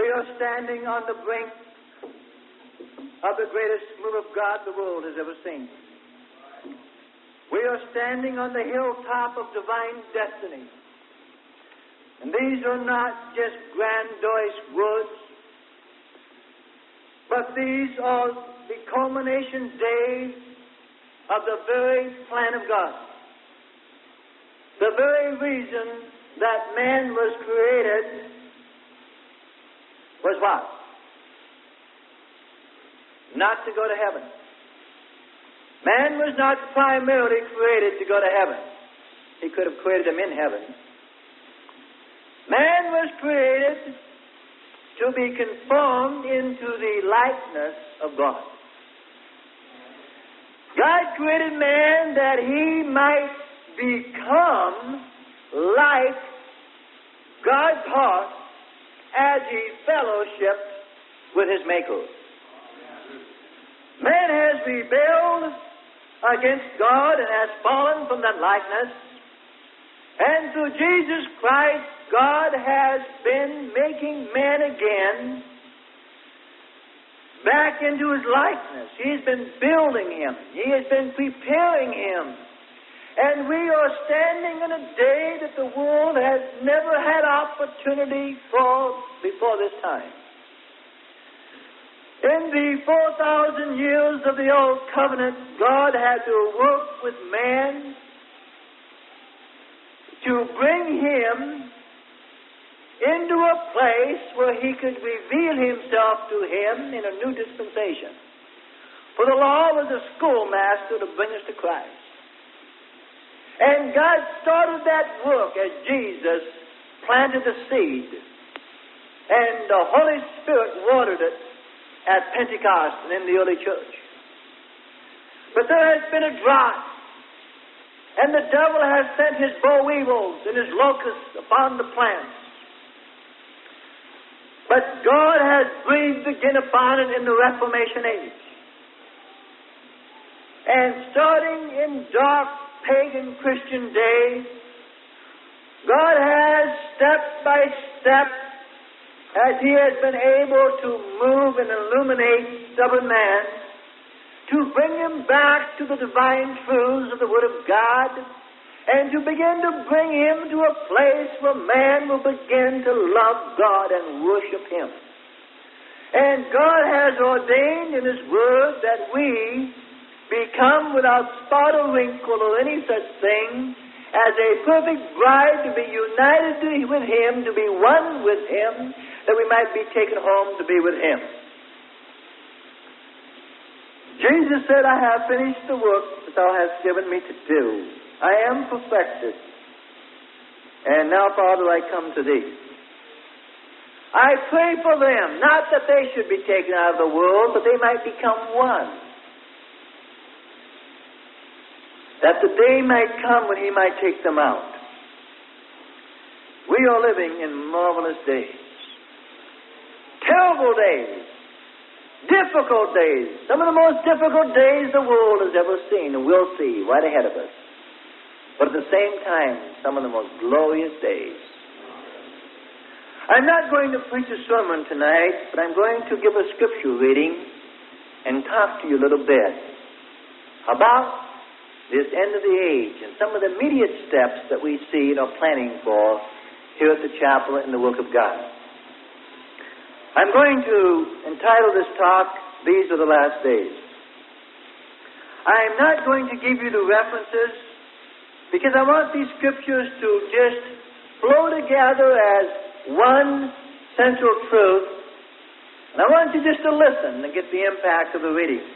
We are standing on the brink of the greatest move of God the world has ever seen. We are standing on the hilltop of divine destiny. And these are not just grandiose words, but these are the culmination days of the very plan of God. The very reason that man was created was what? Not to go to heaven. Man was not primarily created to go to heaven. He could have created him in heaven. Man was created to be conformed into the likeness of God. God created man that he might become like God's heart as he fellowshipped with his Maker. Man has rebelled against God and has fallen from that likeness. And through Jesus Christ, God has been making man again back into his likeness. He's been building him. He has been preparing him. And we are standing in a day that the world has never had opportunity for before this time. In the 4,000 years of the Old Covenant, God had to work with man to bring him into a place where he could reveal himself to him in a new dispensation. For the law was a schoolmaster to bring us to Christ. And God started that work as Jesus planted the seed. And the Holy Spirit watered it at Pentecost and in the early church. But there has been a drought. And the devil has sent his boll weevils and his locusts upon the plants. But God has breathed again upon it in the Reformation age. And starting in dark pagan Christian days, God has step by step, as he has been able to move and illuminate stubborn man, to bring him back to the divine truths of the Word of God, and to begin to bring him to a place where man will begin to love God and worship him. And God has ordained in his Word that we become without spot or wrinkle or any such thing as a perfect bride, to be united with him, to be one with him, that we might be taken home to be with him. Jesus said, I have finished the work that thou hast given me to do. I am perfected. And now, Father, I come to thee. I pray for them, not that they should be taken out of the world, but they might become one. That the day might come when he might take them out. We are living in marvelous days. Terrible days. Difficult days. Some of the most difficult days the world has ever seen and will see right ahead of us. But at the same time, some of the most glorious days. I'm not going to preach a sermon tonight, but I'm going to give a scripture reading and talk to you a little bit about this end of the age and some of the immediate steps that we see and are planning for here at the chapel in the work of God. I'm going to entitle this talk, These Are the Last Days. I'm not going to give you the references because I want these scriptures to just flow together as one central truth. And I want you just to listen and get the impact of the reading.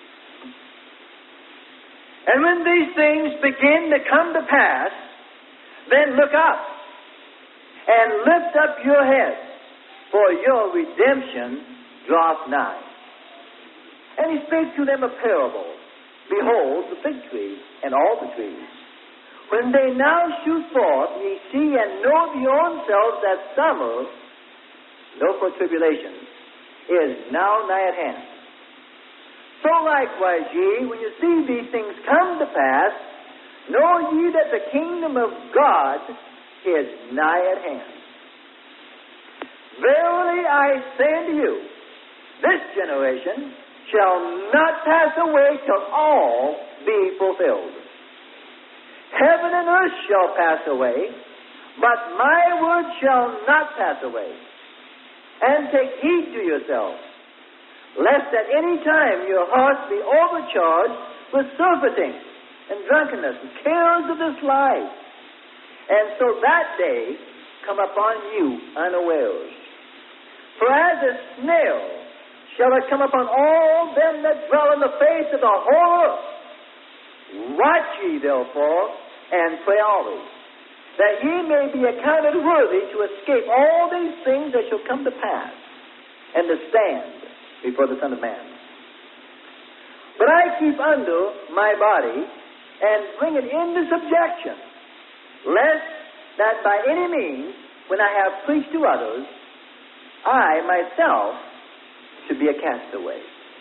And when these things begin to come to pass, then look up and lift up your heads, for your redemption draweth nigh. And he spake to them a parable. Behold, the fig tree and all the trees. When they now shoot forth, ye see and know of your own selves that summer, no for tribulation, is now nigh at hand. So likewise ye, when you see these things come to pass, know ye that the kingdom of God is nigh at hand. Verily I say unto you, this generation shall not pass away till all be fulfilled. Heaven and earth shall pass away, but my word shall not pass away. And take heed to yourselves, lest at any time your hearts be overcharged with surfeiting and drunkenness and cares of this life, and so that day come upon you unawares. For as a snail shall it come upon all them that dwell in the face of the whole earth. Watch ye therefore, and pray always, that ye may be accounted worthy to escape all these things that shall come to pass, and to stand before the Son of Man. But I keep under my body, and bring it into subjection, lest that by any means, when I have preached to others, I myself should be a castaway.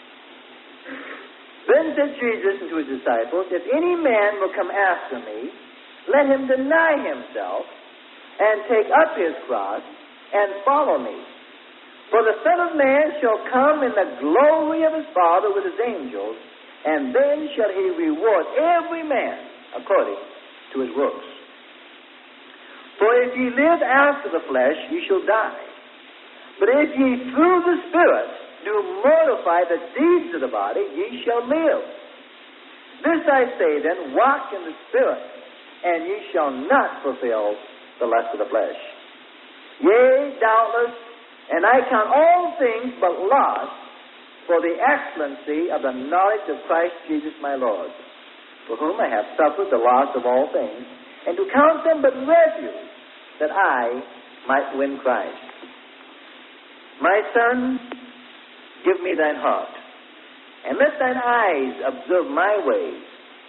Then said Jesus unto his disciples, If any man will come after me, let him deny himself, and take up his cross, and follow me. For the Son of Man shall come in the glory of his Father with his angels, and then shall he reward every man according to his works. For if ye live after the flesh, ye shall die. But if ye through the Spirit do mortify the deeds of the body, ye shall live. This I say then, walk in the Spirit, and ye shall not fulfill the lust of the flesh. Yea, doubtless, and I count all things but loss for the excellency of the knowledge of Christ Jesus my Lord, for whom I have suffered the loss of all things, and to count them but refuse, that I might win Christ. My son, give me thine heart, and let thine eyes observe my ways.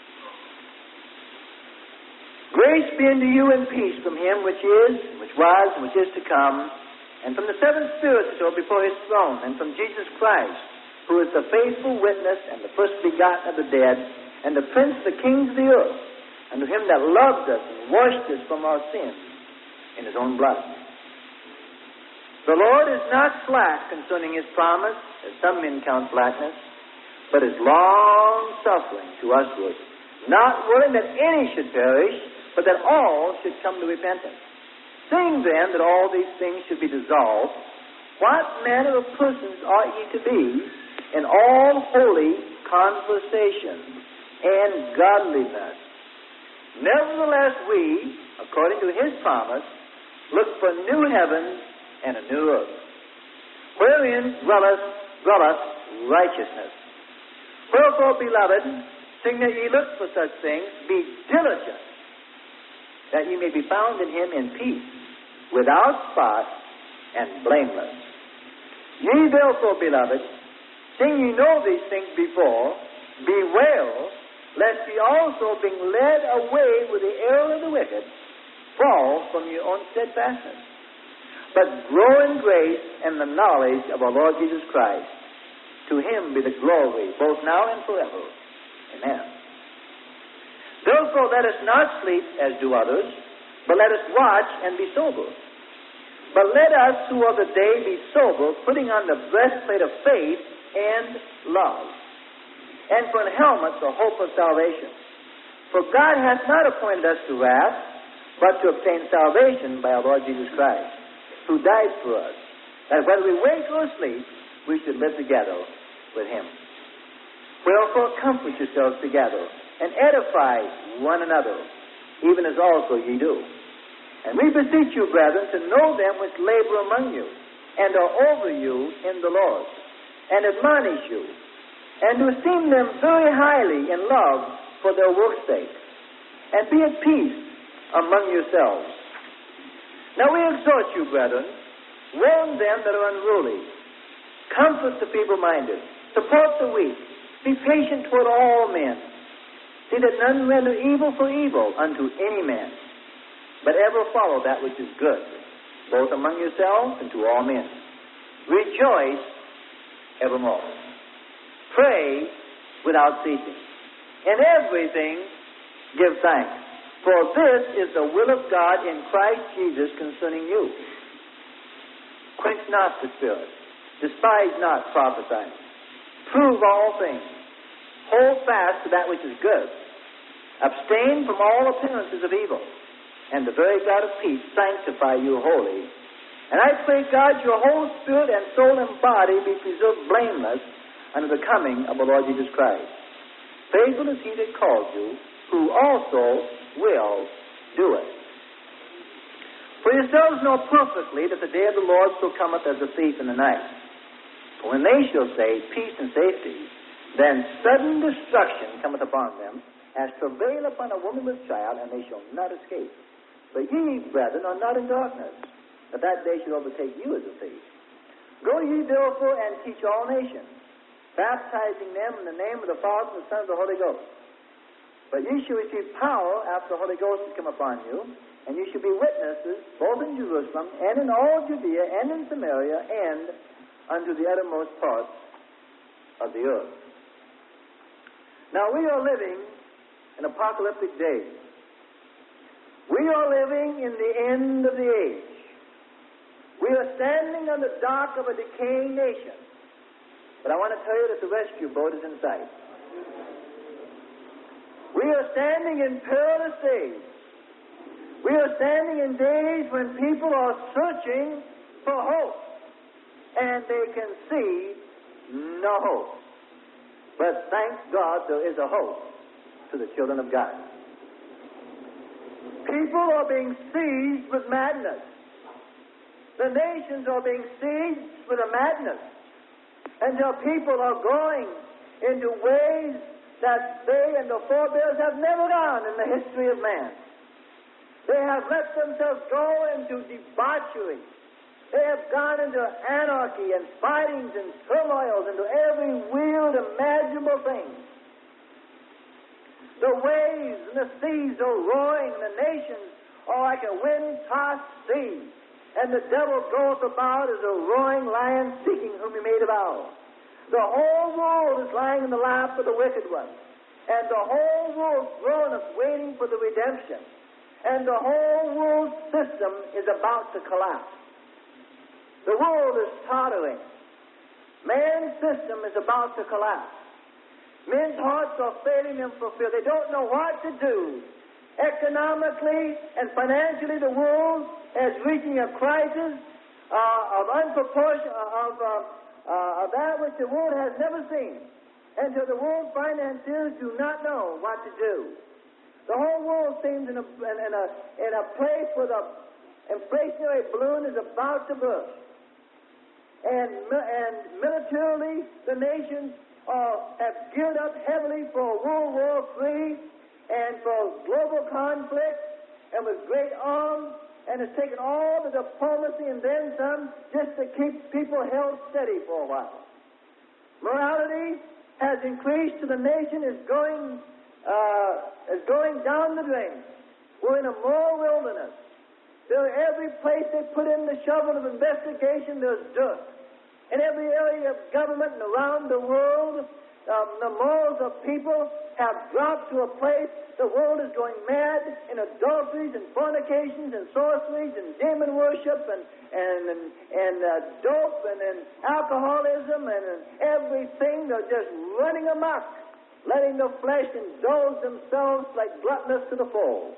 Grace be unto you and peace from him which is, which was, and which is to come, and from the seven spirits that are before his throne, and from Jesus Christ, who is the faithful witness and the first begotten of the dead, and the prince of the kings of the earth, and to him that loved us and washed us from our sins in his own blood. The Lord is not slack concerning his promise, as some men count slackness, but is long-suffering to usward, not willing that any should perish, but that all should come to repentance. Seeing then that all these things should be dissolved, what manner of persons ought ye to be in all holy conversation and godliness? Nevertheless we, according to his promise, look for new heavens and a new earth, wherein dwelleth righteousness. Wherefore, beloved, seeing that ye look for such things, be diligent, that ye may be found in him in peace, without spot and blameless. Ye therefore, beloved, seeing ye know these things before, beware, lest ye also, being led away with the error of the wicked, fall from your own steadfastness, but grow in grace and the knowledge of our Lord Jesus Christ. To him be the glory, both now and forever. Amen. Therefore let us not sleep as do others, but let us watch and be sober. But let us who are the day be sober, putting on the breastplate of faith and love, and for an helmet the hope of salvation. For God hath not appointed us to wrath, but to obtain salvation by our Lord Jesus Christ, who died for us, that whether we wake or sleep, we should live together with him. Wherefore comfort yourselves together, and edify one another, even as also ye do. And we beseech you, brethren, to know them which labor among you, and are over you in the Lord, and admonish you, and to esteem them very highly in love for their work's sake, and be at peace among yourselves. Now we exhort you, brethren, warn them that are unruly, comfort the feeble-minded, support the weak, be patient toward all men. See that none render evil for evil unto any man, but ever follow that which is good, both among yourselves and to all men. Rejoice evermore. Pray without ceasing. In everything give thanks, for this is the will of God in Christ Jesus concerning you. Quench quench not the Spirit. Despise not prophesying. Prove all things. Hold fast to that which is good. Abstain from all appearances of evil. And the very God of peace sanctify you wholly. And I pray, God, your whole spirit and soul and body be preserved blameless unto the coming of the Lord Jesus Christ. Faithful is he that called you, who also will do it. For yourselves know perfectly that the day of the Lord so cometh as a thief in the night. For when they shall say, peace and safety, then sudden destruction cometh upon them, as travail upon a woman with child, and they shall not escape. But ye, brethren, are not in darkness, that day should overtake you as a thief. Go ye therefore and teach all nations, baptizing them in the name of the Father and the Son and the Holy Ghost. But ye shall receive power after the Holy Ghost has come upon you, and you shall be witnesses both in Jerusalem and in all Judea and in Samaria and unto the uttermost parts of the earth. Now we are living in apocalyptic days. We are living in the end of the age. We are standing on the dock of a decaying nation. But I want to tell you that the rescue boat is in sight. We are standing in perilous days. We are standing in days when people are searching for hope, and they can see no hope. But thank God there is a hope to the children of God. People are being seized with madness. The nations are being seized with a madness until people are going into ways that they and the forebears have never gone in the history of man. They have let themselves go into debauchery. They have gone into anarchy and fightings and turmoils, into every weird imaginable thing. The waves and the seas are roaring, and the nations are like a wind-tossed sea. And the devil goeth about as a roaring lion seeking whom he may devour. The whole world is lying in the lap of the wicked one. And the whole world groaneth waiting for the redemption. And the whole world system is about to collapse. The world is tottering. Man's system is about to collapse. Men's hearts are failing them for fear. They don't know what to do. Economically and financially, the world is reaching a crisis of that which the world has never seen. And so the world financiers do not know what to do. The whole world seems in a place where the inflationary balloon is about to burst. And militarily, the nations have geared up heavily for World War III and for global conflict, and with great arms, and it's taken all the diplomacy and then some just to keep people held steady for a while. Morality has increased to the nation is going down the drain. We're in a moral wilderness. Every place they put in the shovel of investigation, there's dirt. In every area of government and around the world, the morals of people have dropped to a place. The world is going mad in adulteries and fornications and sorceries and demon worship and dope and in alcoholism and in everything. They're just running amok, letting the flesh indulge themselves like gluttonous to the full.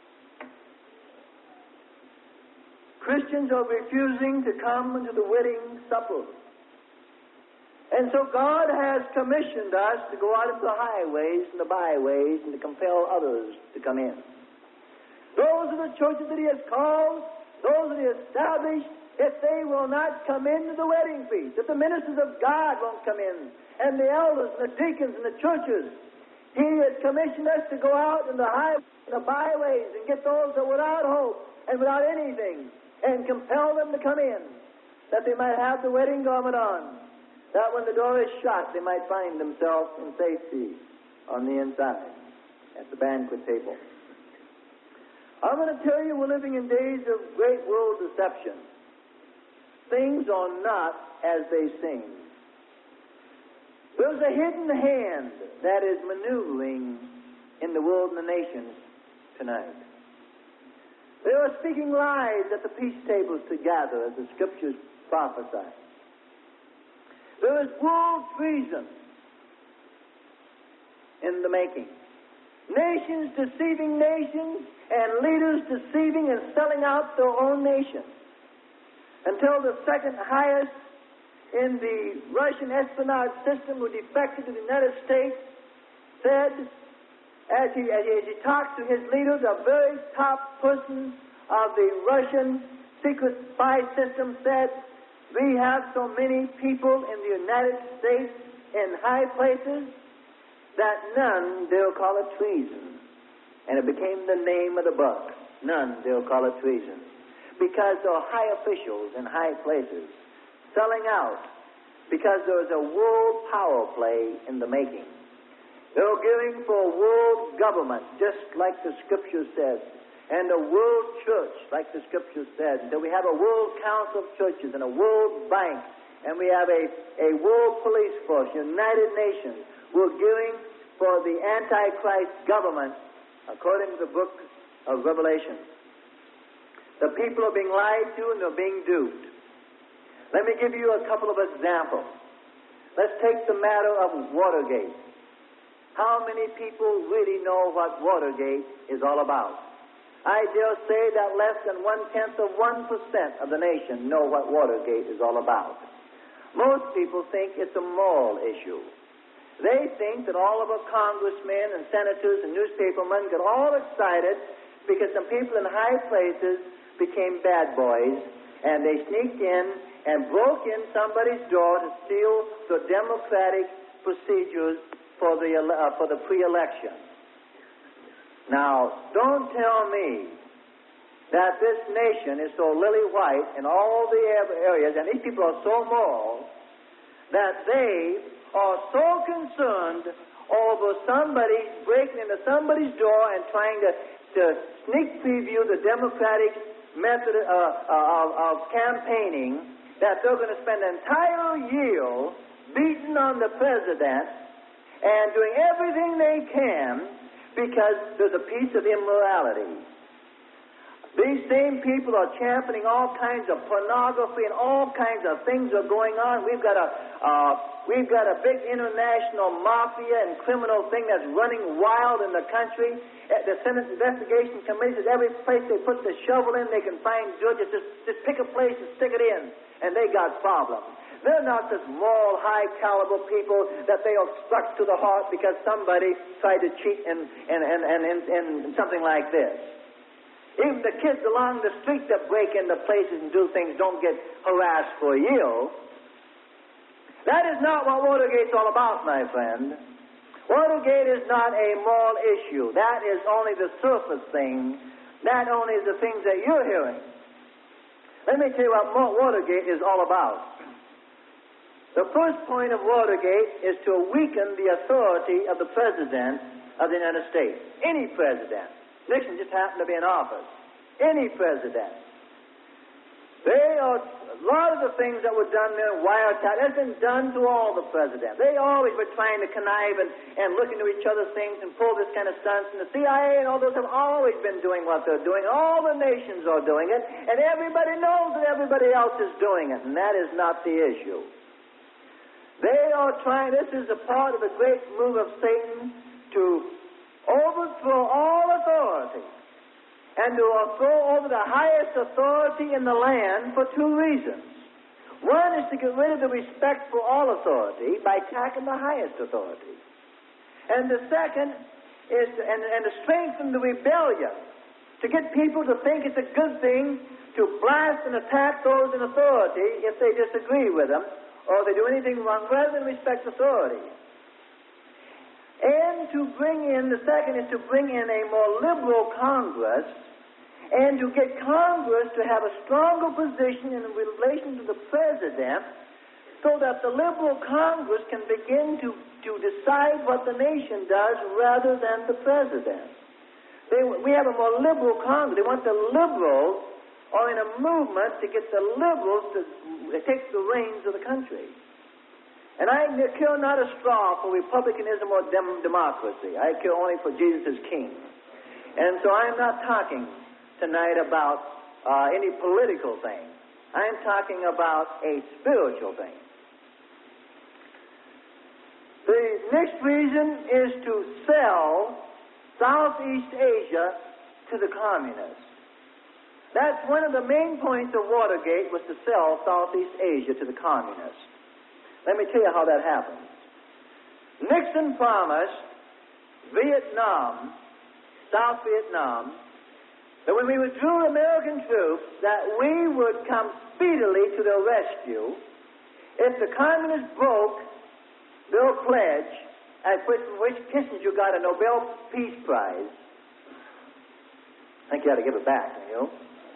Christians are refusing to come into the wedding supper. And so God has commissioned us to go out into the highways and the byways and to compel others to come in. Those are the churches that He has called, those that He established, if they will not come into the wedding feast, if the ministers of God won't come in, and the elders and the deacons and the churches, He has commissioned us to go out in the highways and the byways and get those that are without hope and without anything and compel them to come in, that they might have the wedding garment on, that when the door is shut, they might find themselves in safety on the inside at the banquet table. I'm going to tell you, we're living in days of great world deception. Things are not as they seem. There's a hidden hand that is maneuvering in the world and the nations tonight. They were speaking lies at the peace tables together, as the Scriptures prophesy. There was world treason in the making. Nations deceiving nations, and leaders deceiving and selling out their own nation. Until the second highest in the Russian espionage system, who defected to the United States, said, as he talked to his leader, the very top person of the Russian secret spy system, said, "We have so many people in the United States in high places that none dare call it treason." And it became the name of the book. None dare call it treason. Because there are high officials in high places selling out, because there is a world power play in the making. They're gearing for a world government, just like the Scripture says, and a world church, like the Scripture said. So we have a world council of churches and a world bank, and we have a world police force, United Nations. We're gearing for the Antichrist government, according to the book of Revelation. The people are being lied to and they're being duped. Let me give you a couple of examples. Let's take the matter of Watergate. How many people really know what Watergate is all about? I dare say that less than 0.1% of the nation know what Watergate is all about. Most people think it's a moral issue. They think that all of our congressmen and senators and newspapermen got all excited because some people in high places became bad boys, and they sneaked in and broke in somebody's door to steal the democratic procedures for the pre-election. Now, don't tell me that this nation is so lily-white in all the areas, and these people are so moral, that they are so concerned over somebody breaking into somebody's door and trying to sneak preview the democratic method of campaigning, that they're going to spend an entire year beating on the president and doing everything they can because there's a piece of immorality. These same people are championing all kinds of pornography and all kinds of things are going on. We've got a big international mafia and criminal thing that's running wild in the country. The Senate Investigation Committee says every place they put the shovel in, they can find dirt. Just pick a place and stick it in, and they got problems. They're not just moral, high-caliber people that they are struck to the heart because somebody tried to cheat in something like this. Even the kids along the street that break into places and do things don't get harassed for a year. That is not what Watergate's all about, my friend. Watergate is not a moral issue. That is only the surface thing. That only is the things that you're hearing. Let me tell you what Watergate is all about. The first point of Watergate is to weaken the authority of the President of the United States. Any president. Nixon just happened to be in office. Any president. A lot of the things that were done there, wiretap, has been done to all the presidents. They always were trying to connive and look into each other's things and pull this kind of stunts. And the CIA and all those have always been doing what they're doing. All the nations are doing it. And everybody knows that everybody else is doing it. And that is not the issue. They are trying, this is a part of the great move of Satan to overthrow all authority and to throw over the highest authority in the land for two reasons. One is to get rid of the respect for all authority by attacking the highest authority. And the second is to strengthen the rebellion, to get people to think it's a good thing to blast and attack those in authority if they disagree with them or they do anything wrong, rather than respect authority. And the second is to bring in a more liberal Congress and to get Congress to have a stronger position in relation to the President so that the liberal Congress can begin to decide what the nation does rather than the President. We have a more liberal Congress. They want the liberals, or in a movement to get the liberals to take the reins of the country. And I care not a straw for republicanism or democracy. I care only for Jesus as King. And so I'm not talking tonight about any political thing. I'm talking about a spiritual thing. The next reason is to sell Southeast Asia to the communists. That's one of the main points of Watergate, was to sell Southeast Asia to the communists. Let me tell you how that happened. Nixon promised Vietnam, South Vietnam, that when we withdrew American troops, that we would come speedily to their rescue if the communists broke their pledge, at which Kissinger got a Nobel Peace Prize. I think you ought to give it back, you know.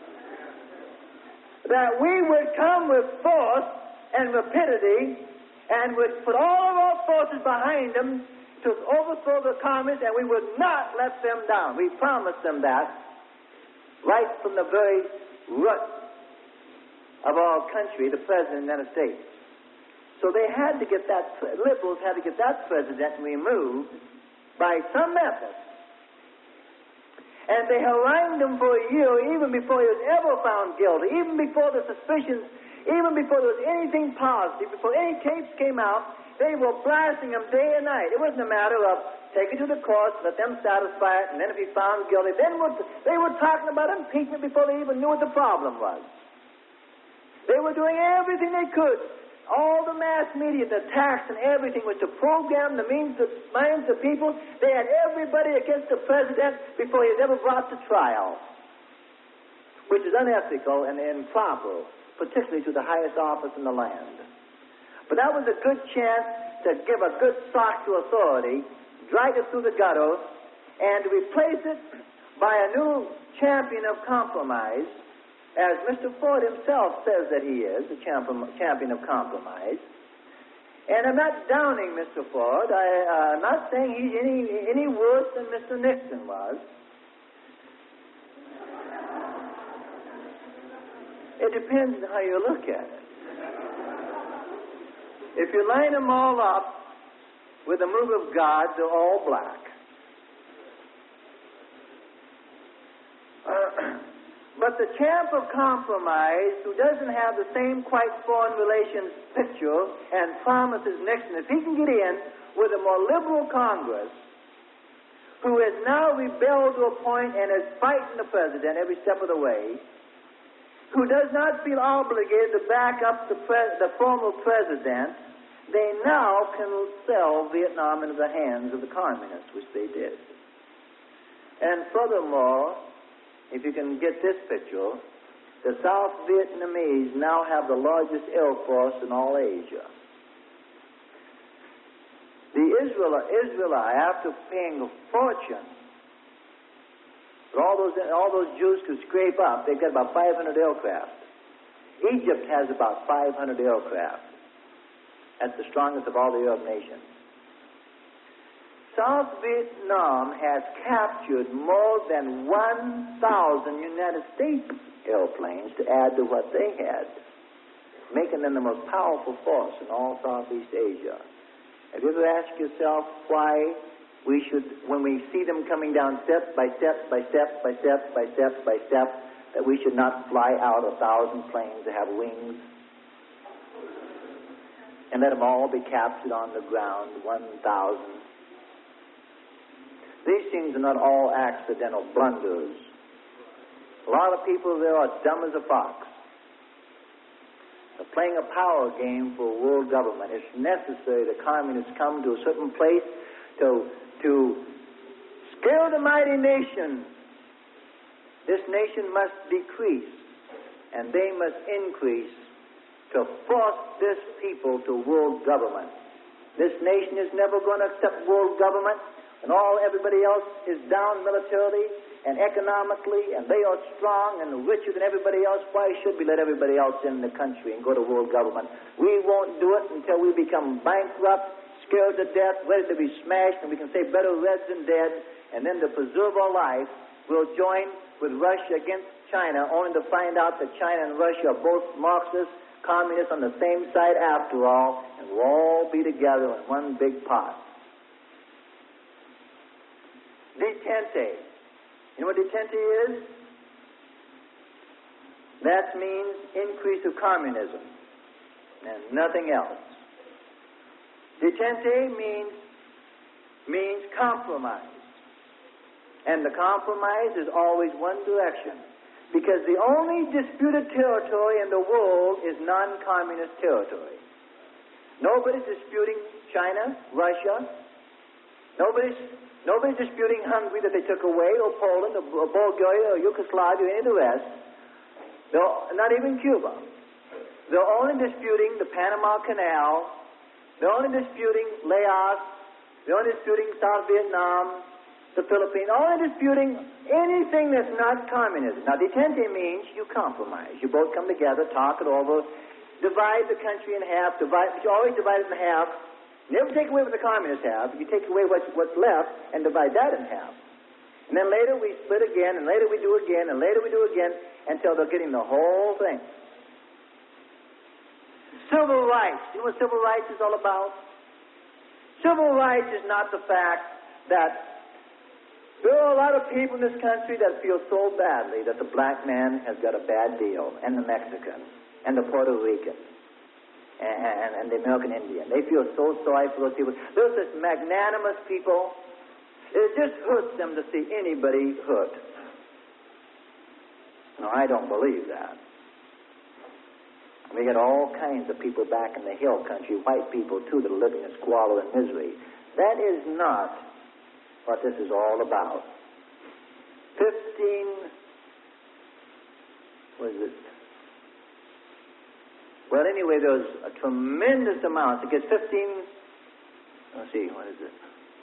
That we would come with force and rapidity and would put all of our forces behind them to overthrow the communists, and we would not let them down. We promised them that right from the very root of our country, the President of the United States. So they had to get that, liberals had to get that president removed by some method. And they harangued him for a year, even before he was ever found guilty, even before the suspicions, even before there was anything positive, before any case came out, they were blasting him day and night. It wasn't a matter of take it to the courts, let them satisfy it, and then if he found guilty, then they were talking about impeachment before they even knew what the problem was. They were doing everything they could. All the mass media, the attacks and everything was to program the minds of people. They had everybody against the president before he was ever brought to trial, which is unethical and improper, particularly to the highest office in the land. But that was a good chance to give a good sock to authority, drag it through the gutter, and replace it by a new champion of compromise, as Mr. Ford himself says that he is, the champion of compromise. And I'm not downing Mr. Ford. I'm not saying he's any worse than Mr. Nixon was. It depends on how you look at it. If you line them all up with the move of God, they're all black. But the champ of compromise, who doesn't have the same quite foreign relations picture and promises Nixon, if he can get in with a more liberal Congress, who has now rebelled to a point and is fighting the president every step of the way, who does not feel obligated to back up the former president, they now can sell Vietnam into the hands of the communists, which they did. And furthermore, if you can get this picture, the South Vietnamese now have the largest air force in all Asia. The Israelites, after paying a fortune, all those Jews could scrape up, they've got about 500 aircraft. Egypt has about 500 aircraft. That's the strongest of all the Arab nations. South Vietnam has captured more than 1,000 United States airplanes to add to what they had, making them the most powerful force in all Southeast Asia. Have you ever asked yourself why we should, when we see them coming down step by step by step by step by step by step, that we should not fly out 1,000 planes that have wings and let them all be captured on the ground, 1,000? These things are not all accidental blunders. A lot of people there are dumb as a fox. They're playing a power game for a world government. It's necessary the communists come to a certain place to scare the mighty nation. This nation must decrease, and they must increase to force this people to world government. This nation is never going to accept world government. And everybody else is down militarily and economically, and they are strong and richer than everybody else. Why should we let everybody else in the country and go to world government? We won't do it until we become bankrupt, scared to death, ready to be smashed, and we can say better red than dead. And then to preserve our life, we'll join with Russia against China, only to find out that China and Russia are both Marxist, communists on the same side after all, and we'll all be together in one big pot. Detente. You know what detente is? That means increase of communism and nothing else. Detente means compromise. And the compromise is always one direction. Because the only disputed territory in the world is non-communist territory. Nobody's disputing China, Russia. Nobody's disputing Hungary that they took away, or Poland, or Bulgaria, or Yugoslavia, or any of the rest. Not even Cuba. They're only disputing the Panama Canal. They're only disputing Laos. They're only disputing South Vietnam, the Philippines. Only disputing anything that's not communism. Now, detente means you compromise. You both come together, talk it over, divide the country in half. You always divide it in half. Never take away what the communists have. You take away what's left and divide that in half. And then later we split again, and later we do again, and later we do again, until they're getting the whole thing. Civil rights. You know what civil rights is all about? Civil rights is not the fact that there are a lot of people in this country that feel so badly that the black man has got a bad deal, and the Mexican, and the Puerto Rican, and the American Indian. They feel so sorry for those people. They're such magnanimous people. It just hurts them to see anybody hurt. No, I don't believe that. We got all kinds of people back in the hill country, white people too, that are living in squalor and misery. That is not what this is all about. 15, what is it? Well, anyway, there's a tremendous amount. It gets 15, let's see, what is it?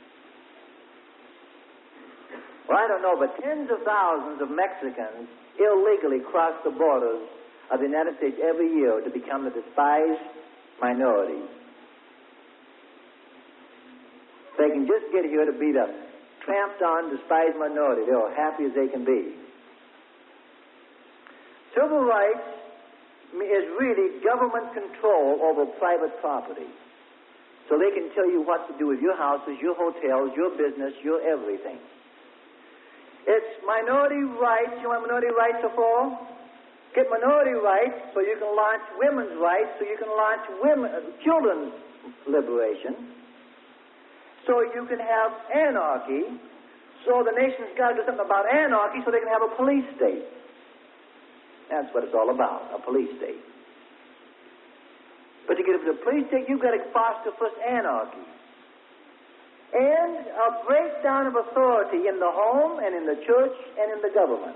Well, I don't know, but tens of thousands of Mexicans illegally cross the borders of the United States every year to become the despised minority. They can just get here to be the tramped-on, despised minority. They're as happy as they can be. Civil rights is really government control over private property. So they can tell you what to do with your houses, your hotels, your business, your everything. It's minority rights. You know what minority rights are for? Get minority rights so you can launch women's rights, so you can launch children's liberation, so you can have anarchy, so the nation's got to do something about anarchy so they can have a police state. That's what it's all about, a police state. But to get a police state, you've got to foster first anarchy. And a breakdown of authority in the home and in the church and in the government.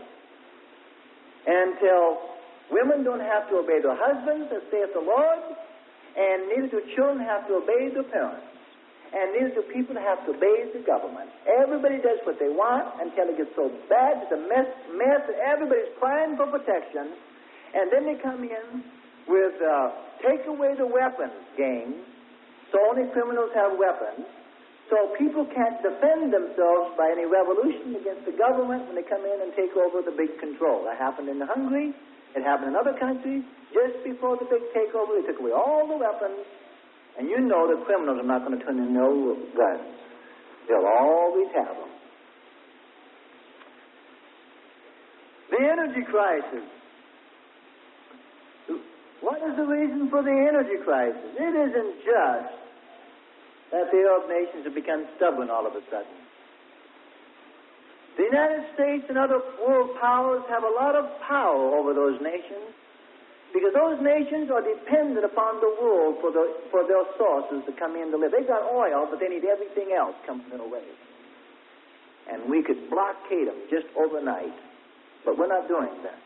Until women don't have to obey their husbands, as saith the Lord, and neither do children have to obey their parents. And neither do people have to obey the government. Everybody does what they want until it gets so bad, it's a mess that everybody's crying for protection. And then they come in with take away the weapons game, so only criminals have weapons. So people can't defend themselves by any revolution against the government when they come in and take over the big control. That happened in Hungary. It happened in other countries. Just before the big takeover, they took away all the weapons. And you know the criminals are not going to turn in no guns. They'll always have them. The energy crisis. What is the reason for the energy crisis? It isn't just that the Arab nations have become stubborn all of a sudden. The United States and other world powers have a lot of power over those nations because those nations are dependent upon the world for their sources to come in to live. They've got oil, but they need everything else coming their way. And we could blockade them just overnight, but we're not doing that.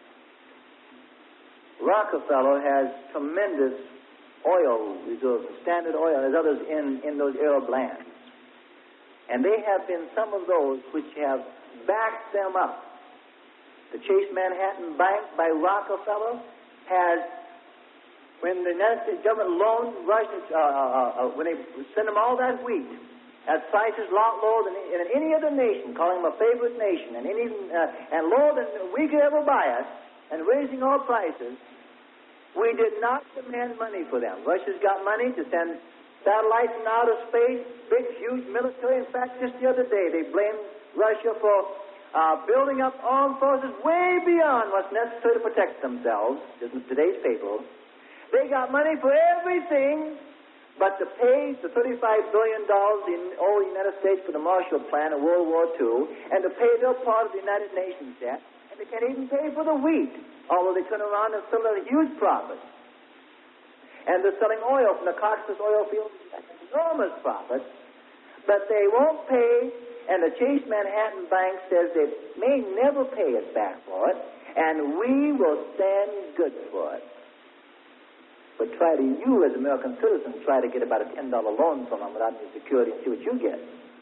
Rockefeller has tremendous oil reserves, Standard Oil, as others in those Arab lands. And they have been some of those which have backed them up. The Chase Manhattan Bank by Rockefeller has, when the United States government loaned Russia, when they sent them all that wheat at prices a lot lower than any other nation, calling them a favorite nation, and lower than we could ever buy it, and raising all prices, we did not demand money for them. Russia's got money to send satellites in outer space, big, huge military. In fact, just the other day, they blamed Russia for building up armed forces way beyond what's necessary to protect themselves. This is today's paper. They got money for everything but to pay the $35 billion in old United States for the Marshall Plan in World War II, and to pay their part of the United Nations debt, and they can't even pay for the wheat, although they turn around and sell at a huge profit. And they're selling oil from the Caucasus oil fields at enormous profit, but they won't pay, and the Chase Manhattan Bank says they may never pay us back for it, and we will stand good for it. But you as American citizens, try to get about a $10 loan from them without any security and see what you get.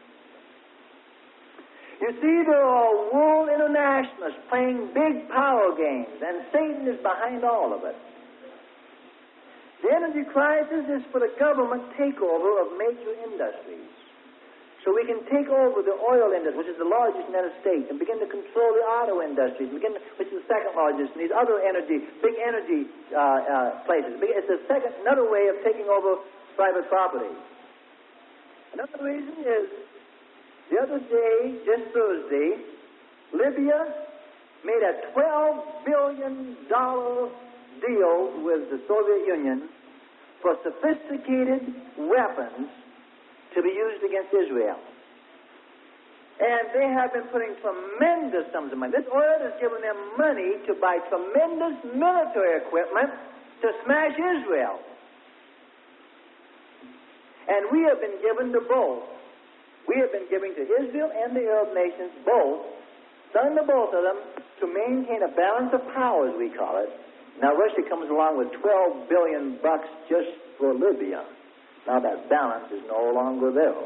You see, there are world internationalists playing big power games, and Satan is behind all of it. The energy crisis is for the government takeover of major industries. So we can take over the oil industry, which is the largest in the United States, and begin to control the auto industry, which is the second largest, and these other big energy places. It's another way of taking over private property. Another reason is, the other day, just Thursday, Libya made a $12 billion deal with the Soviet Union for sophisticated weapons to be used against Israel. And they have been putting tremendous sums of money. This oil has given them money to buy tremendous military equipment to smash Israel. And we have been given to both. We have been giving to Israel and the Arab nations both, selling to both of them to maintain a balance of power, as we call it. Now Russia comes along with $12 billion just for Libya. Now that balance is no longer there.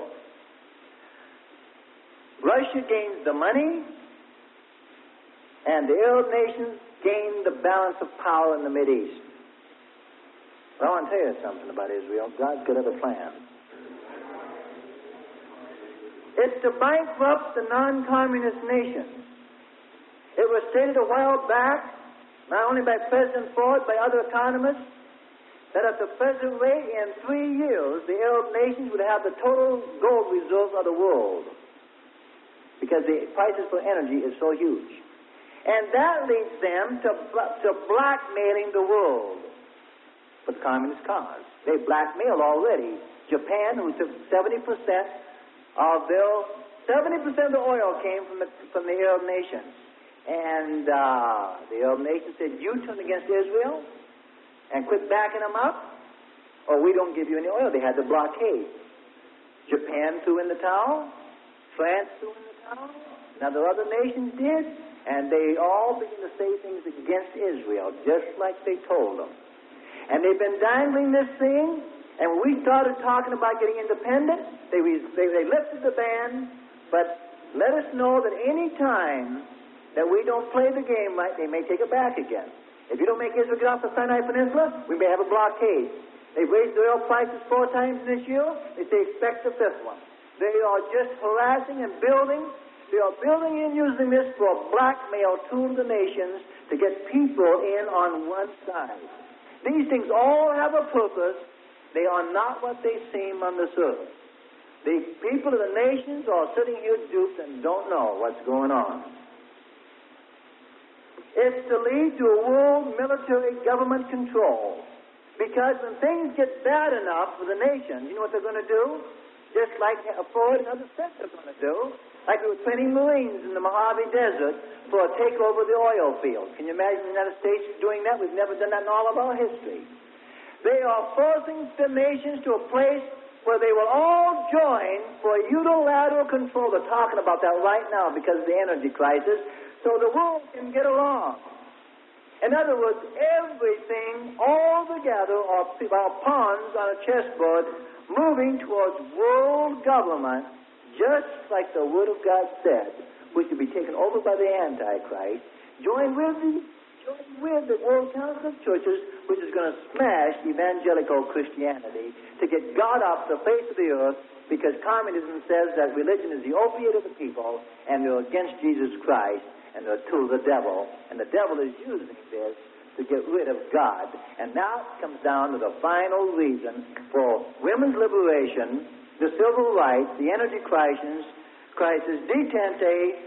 Russia gains the money, and the Arab nations gain the balance of power in the Mideast. Well, I want to tell you something about Israel. God's got other plans. It's to bankrupt the non-communist nations. It was stated a while back, not only by President Ford, by other economists, that at the present rate, in 3 years, the Arab nations would have the total gold reserves of the world, because the prices for energy is so huge. And that leads them to blackmailing the world for the communist cause. They blackmail already. Japan, who took 70% of the oil came from the Arab nations. And the Arab nations said, you turn against Israel and quit backing them up, or we don't give you any oil. They had the blockade. Japan threw in the towel. France threw in the towel. Now the other nations did, and they all began to say things against Israel, just like they told them. And they've been dangling this thing, and when we started talking about getting independent, they lifted the ban, but let us know that any time that we don't play the game right, they may take it back again. If you don't make Israel get off the Sinai Peninsula, we may have a blockade. They've raised the oil prices 4 times this year. They say expect the 5th one. They are just harassing and building. They are building and using this for a blackmail tool to the nations to get people in on one side. These things all have a purpose. They are not what they seem on the surface. The people of the nations are sitting here duped and don't know what's going on. It's to lead to a world military government control. Because when things get bad enough for the nations, you know what they're going to do? Just like Ford and other states are going to do. Like we were training Marines in the Mojave Desert for a takeover of the oil field. Can you imagine the United States doing that? We've never done that in all of our history. They are forcing the nations to a place where they will all join for unilateral control. They're talking about that right now because of the energy crisis, so the world can get along. In other words, everything all together are pawns on a chessboard moving towards world government, just like the Word of God said, which will be taken over by the Antichrist, joined with the World Council of Churches, which is going to smash evangelical Christianity to get God off the face of the earth, because communism says that religion is the opiate of the people, and they're against Jesus Christ, and they're to the devil, and the devil is using this to get rid of God. And now it comes down to the final reason for women's liberation, the civil rights, the energy crisis, detente,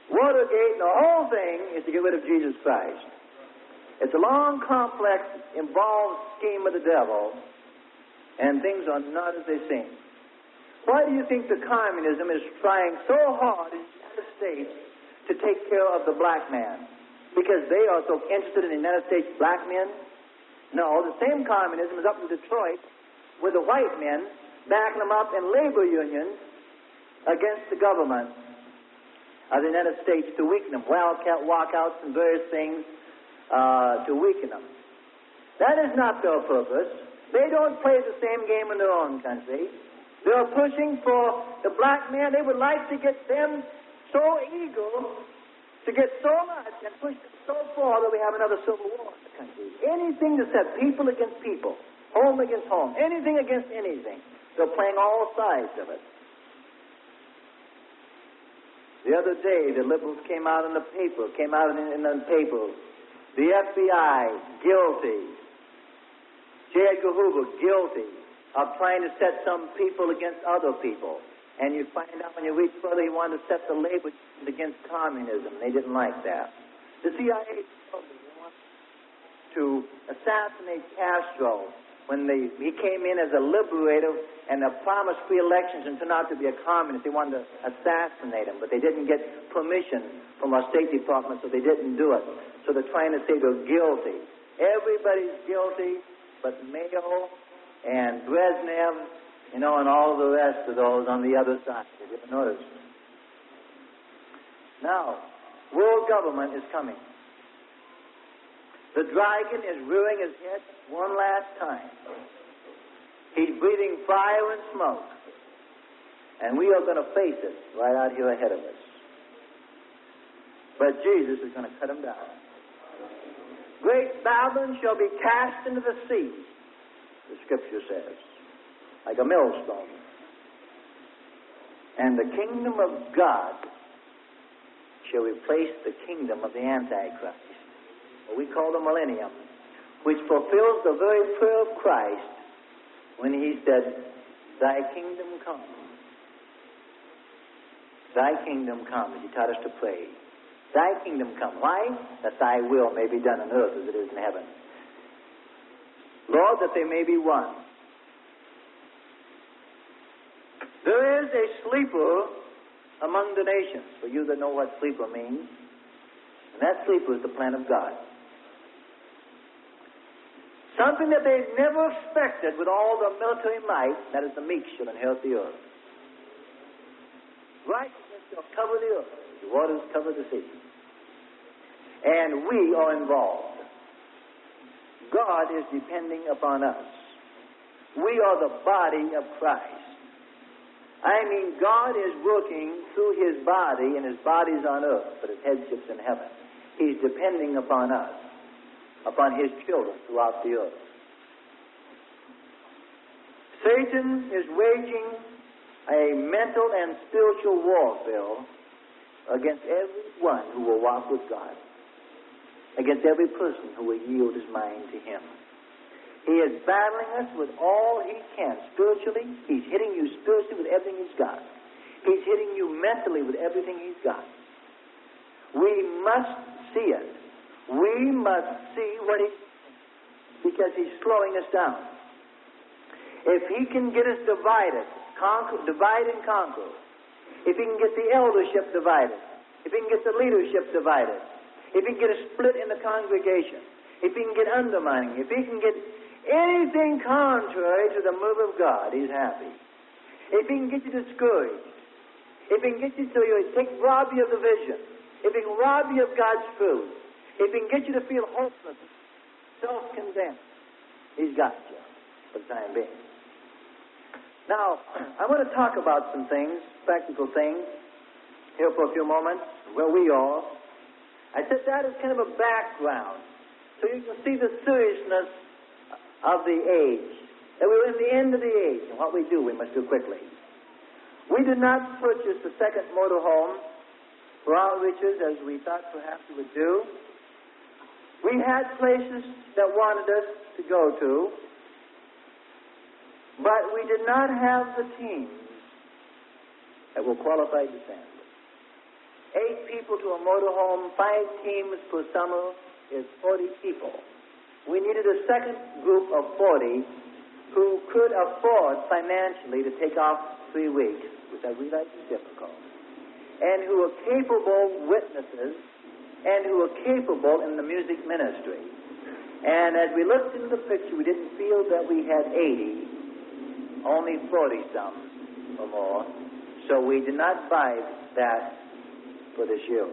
Watergate and the whole thing is to get rid of Jesus Christ. It's a long, complex, involved scheme of the devil, and things are not as they seem. Why do you think the communism is trying so hard in the United States to take care of the black man? Because they are so interested in the United States black men? No, the same communism is up in Detroit with the white men backing them up in labor unions against the government of the United States to weaken them, wildcat walkouts and various things to weaken them. That is not their purpose. They don't play the same game in their own country. They're pushing for the black man. They would like to get them so eager to get so much and push them so far that we have another civil war in the country. Anything to set people against people, home against home, anything against anything. They're playing all sides of it. The other day, the liberals came out in the paper, the FBI, guilty. J. Edgar Hoover, guilty of trying to set some people against other people. And you find out when you read further, he wanted to set the labor against communism. They didn't like that. The CIA wanted to assassinate Castro when he came in as a liberator and promised free elections and turned out to be a communist. They wanted to assassinate him, but they didn't get permission from our State Department, so they didn't do it. So they're trying to say they're guilty. Everybody's guilty but Mayo and Brezhnev, and all of the rest of those on the other side. Have you ever noticed? Now, world government is coming. The dragon is rearing his head one last time. He's breathing fire and smoke. And we are going to face it right out here ahead of us. But Jesus is going to cut him down. Great Babylon shall be cast into the sea, the Scripture says, like a millstone. And the kingdom of God shall replace the kingdom of the Antichrist, what we call the millennium, which fulfills the very prayer of Christ when he said, Thy kingdom come. Thy kingdom come, as he taught us to pray. Thy kingdom come. Why? That thy will may be done on earth as it is in heaven. Lord, that they may be one. There is a sleeper among the nations, for you that know what sleeper means. And that sleeper is the plan of God. Something that they never expected with all the military might, that is the meek shall inherit the earth. Righteousness shall cover the earth. The waters cover the sea. And we are involved. God is depending upon us. We are the body of Christ. I mean, God is working through his body, and his body's on earth, but his headship's in heaven. He's depending upon us, upon his children throughout the earth. Satan is waging a mental and spiritual warfare against everyone who will walk with God, against every person who will yield his mind to him. He is battling us with all he can spiritually. He's hitting you spiritually with everything he's got. He's hitting you mentally with everything he's got. We must see it. We must see what he's doing, because he's slowing us down. If he can get us divided, divide and conquer, if he can get the eldership divided, if he can get the leadership divided, if he can get a split in the congregation, if he can get undermining, if he can get anything contrary to the move of God, he's happy. If he can get you discouraged, if he can get you to rob you of the vision, if he can rob you of God's truth, if he can get you to feel hopeless, self-condemned, he's got you for the time being. Now, I want to talk about some things, practical things, here for a few moments, where we are. I said that is kind of a background, so you can see the seriousness of the age, that we're in the end of the age, and what we do, we must do quickly. We did not purchase the second motorhome for outreaches as we thought perhaps we would do. We had places that wanted us to go to, but we did not have the teams that were qualified to send. 8 people to a motorhome, 5 teams per summer is 40 people. We needed a second group of 40 who could afford financially to take off 3 weeks, which I realize is difficult, and who were capable witnesses and who were capable in the music ministry. And as we looked into the picture, we didn't feel that we had 80, only 40-some or more, so we did not buy that for this year.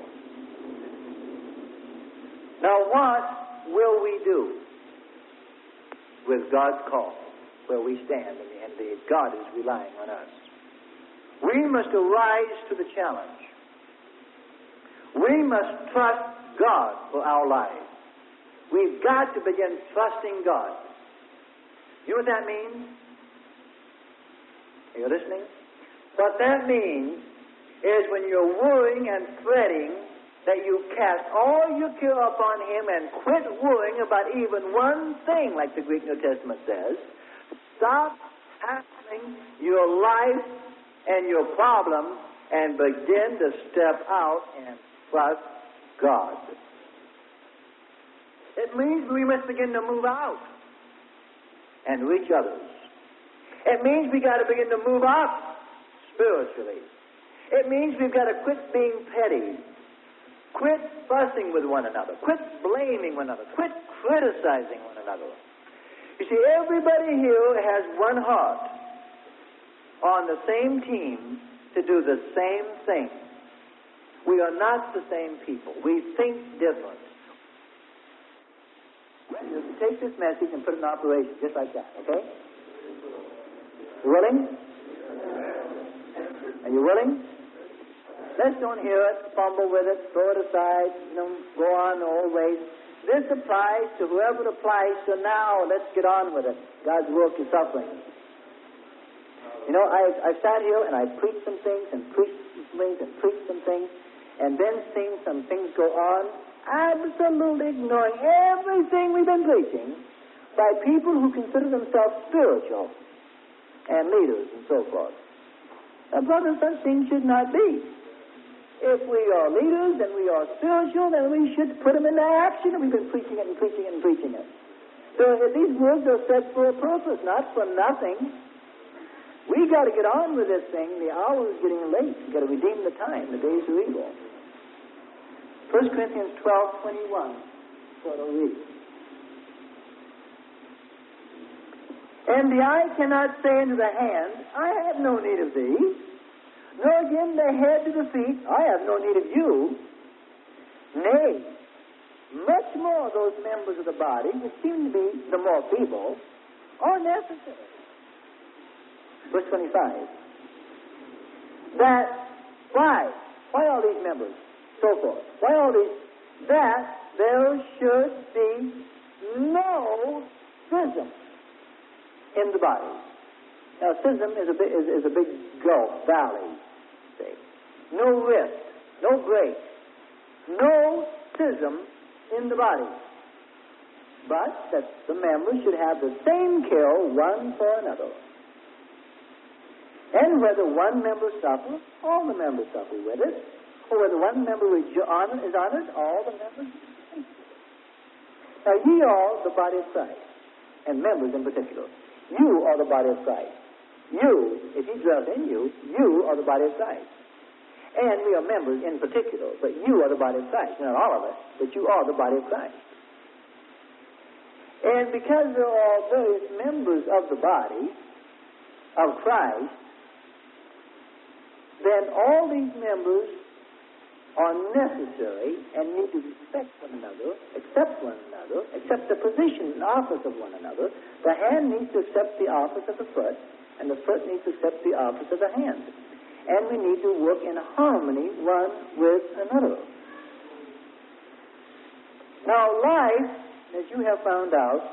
Now, what will we do with God's call, where we stand, and God is relying on us? We must arise to the challenge. We must trust God for our lives. We've got to begin trusting God. You know what that means? Are you listening? What that means is when you're worrying and fretting, that you cast all your care upon Him and quit worrying about even one thing, like the Greek New Testament says. Stop handling your life and your problems and begin to step out and trust God. It means we must begin to move out and reach others. It means we got to begin to move up spiritually. It means we've got to quit being petty. Quit fussing with one another. Quit blaming one another. Quit criticizing one another. You see, everybody here has one heart on the same team to do the same thing. We are not the same people. We think different. You take this message and put it in operation just like that, okay? You willing? Are you willing? Let's don't hear it, fumble with it, throw it aside, go on the old ways. This applies to whoever it applies to now. Let's get on with it. God's work is suffering. I sat here and I preached some things and preached some things and preached some things, and then seen some things go on, absolutely ignoring everything we've been preaching by people who consider themselves spiritual and leaders and so forth. Now, brothers, such things should not be. If we are leaders and we are spiritual, then we should put them into action, and we've been preaching it and preaching it and preaching it. So these words are said for a purpose, not for nothing. We got to get on with this thing. The hour is getting late. We've got to redeem the time. The days are evil. 1 Corinthians 12:21. So I'll read. And the eye cannot say unto the hand, I have no need of thee, nor again the head to the feet, I have no need of you. Nay, much more those members of the body, which seem to be the more feeble, are necessary. Verse 25. That, why all these members? So forth. Why all these? That there should be no schism in the body. Now, schism is a big gulf, valley. See? No rift, no break, no schism in the body. But that the members should have the same care one for another. And whether one member suffer, all the members suffer with it. Or whether one member is honored, all the members. Now, ye are the body of Christ, and members in particular. You are the body of Christ. You, if He dwells in you, you are the body of Christ. And we are members in particular, but you are the body of Christ. Not all of us, but you are the body of Christ. And because there are various members of the body of Christ, then all these members are necessary and need to respect one another, accept one another, accept the position and office of one another. The hand needs to accept the office of the foot, and the foot needs to accept the office of the hand. And we need to work in harmony one with another. Now, life, as you have found out,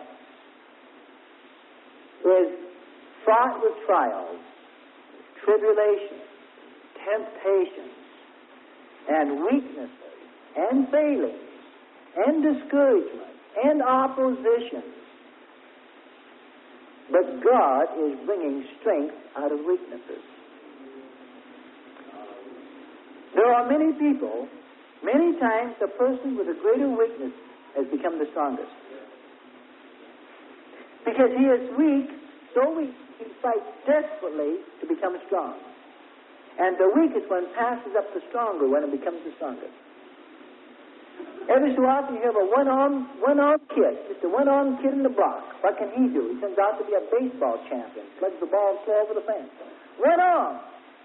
is fraught with trials, tribulations, temptations, and weaknesses, and failings, and discouragement, and opposition. But God is bringing strength out of weaknesses. There for many people, many times the person with a greater weakness has become the strongest. Because he is weak, so weak, he fights desperately to become strong. And the weakest one passes up the stronger one and becomes the strongest. Every so often you have a one-armed kid, just a one-armed kid in the block. What can he do? He turns out to be a baseball champion, slugs the ball clear over the fence. One arm.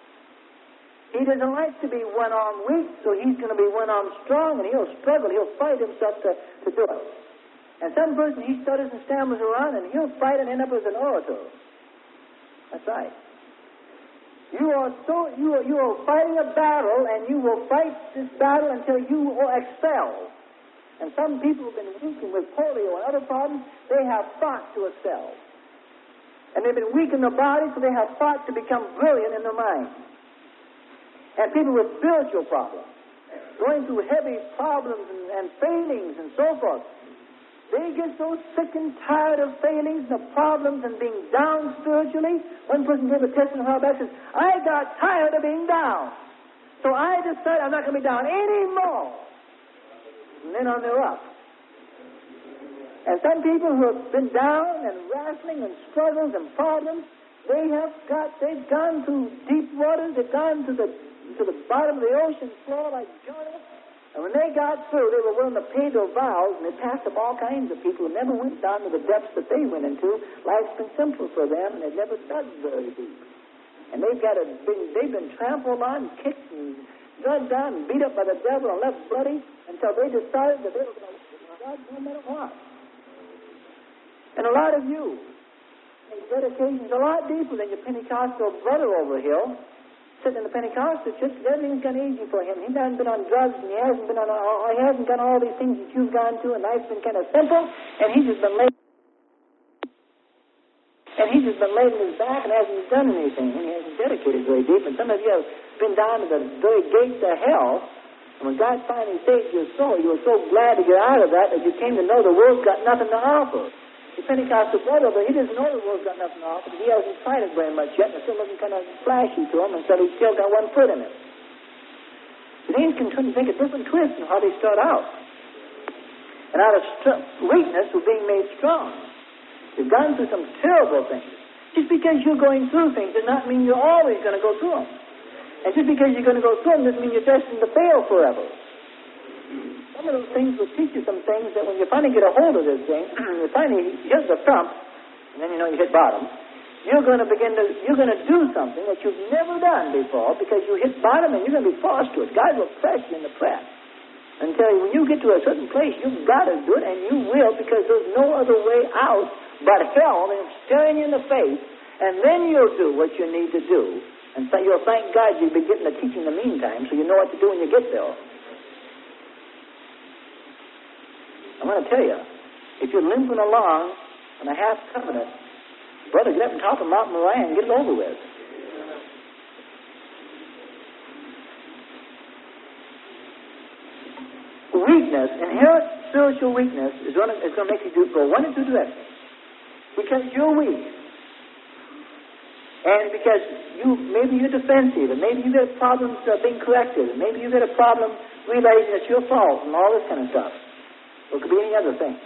He doesn't like to be one-armed weak, so he's going to be one-armed strong, and he'll struggle, he'll fight himself to do it. And some person, he stutters and stammers around, and he'll fight and end up as an orator. That's right. You are fighting a battle, and you will fight this battle until you excel. And some people have been weakened with polio and other problems. They have fought to excel. And they've been weak in their body, so they have fought to become brilliant in their mind. And people with spiritual problems, going through heavy problems and failings and so forth, they get so sick and tired of failings and of problems and being down spiritually. One person gave a testimony a while back and says, I got tired of being down. So I decided I'm not going to be down anymore. And then on they're up. And some people who have been down and wrestling and struggles and problems, they've gone through deep waters, they've gone to the bottom of the ocean floor like Jonah. And when they got through, they were willing to pay their vows, and they passed up all kinds of people who never went down to the depths that they went into. Life's been simple for them, and they've never dug very deep. And they've been trampled on, kicked, and drugged down, and beat up by the devil, and left bloody until they decided that they were going to live with God no matter what. And a lot of you, dedication's a lot deeper than your Pentecostal brother over here. Sitting in the Pentecostal church, everything's gone easy for him. He hasn't been on drugs, and he hasn't done all these things that you've gone to, and life's been kind of simple, and he's just been laid in his back and hasn't done anything, and he hasn't dedicated very deep. And some of you have been down to the very gates of hell, and when God finally saved your soul, you were so glad to get out of that you came to know the world's got nothing to offer. The Pentecostal brother, but he doesn't know the world's got nothing to offer because he hasn't tried it very much yet, and it's still looking kind of flashy to him, and so he's still got one foot in it. But things can take a different twist in how they start out. And out of weakness, we're being made strong. You've gone through some terrible things. Just because you're going through things does not mean you're always going to go through them. And just because you're going to go through them doesn't mean you're destined to fail forever. Some of those things will teach you some things that when you finally get a hold of this thing, you finally hit the thump, and then you know you hit bottom, you're going to do something that you've never done before because you hit bottom and you're going to be forced to it. God will press you in the press until when you get to a certain place, you've got to do it, and you will, because there's no other way out but hell and staring you in the face, and then you'll do what you need to do. And so you'll thank God you've been getting the teaching in the meantime so you know what to do when you get there. I'm going to tell you, if you're limping along on a half covenant, brother, get up on top of Mount Moriah and get it over with. Weakness, inherent spiritual weakness, is going to make you go one of two directions. Because you're weak. And because maybe you're defensive, and maybe you've got problems being corrected, and maybe you've got a problem realizing it's your fault, and all this kind of stuff. Or it could be any other thing.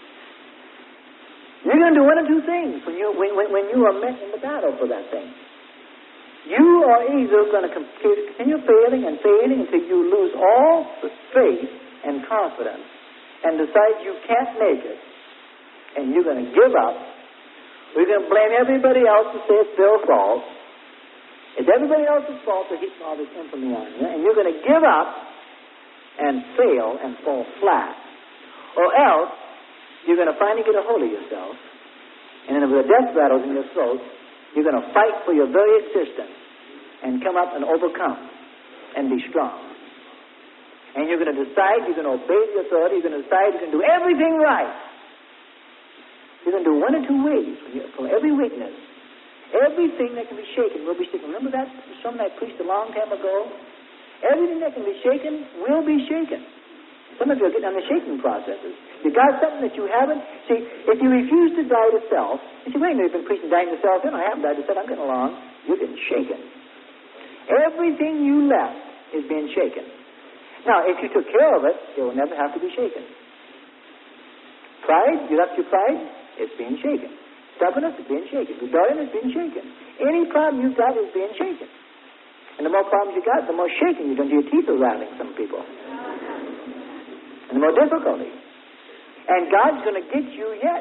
You're going to do one of two things when you are met in the battle for that thing. You are either going to continue failing until you lose all the faith and confidence and decide you can't make it, and you're going to give up. Or you're going to blame everybody else and say it's their fault. It's everybody else's fault for heaping all this infamy on you, and you're going to give up and fail and fall flat. Or else, you're going to finally get a hold of yourself, and then with the death rattles in your throat, you're going to fight for your very existence and come up and overcome and be strong. And you're going to decide you're going to obey the authority, you're going to decide you're going to do everything right. You're going to do one or two ways from every weakness. Everything that can be shaken will be shaken. Remember that sermon I preached a long time ago? Everything that can be shaken will be shaken. Some of you are getting on the shaking processes. You got something that you haven't. See, if you refuse to die to self, you say, wait a minute, you've been preaching dying to self, and I haven't died to self, I'm getting along. You're getting shaken. Everything you left is being shaken. Now, if you took care of it, it will never have to be shaken. Pride, you left your pride, it's being shaken. Stubbornness is being shaken. Rebellion is being shaken. Any problem you've got is being shaken. And the more problems you got, the more shaking you're going to do. Your teeth are rattling, some people. And the more difficulty. And God's going to get you yet.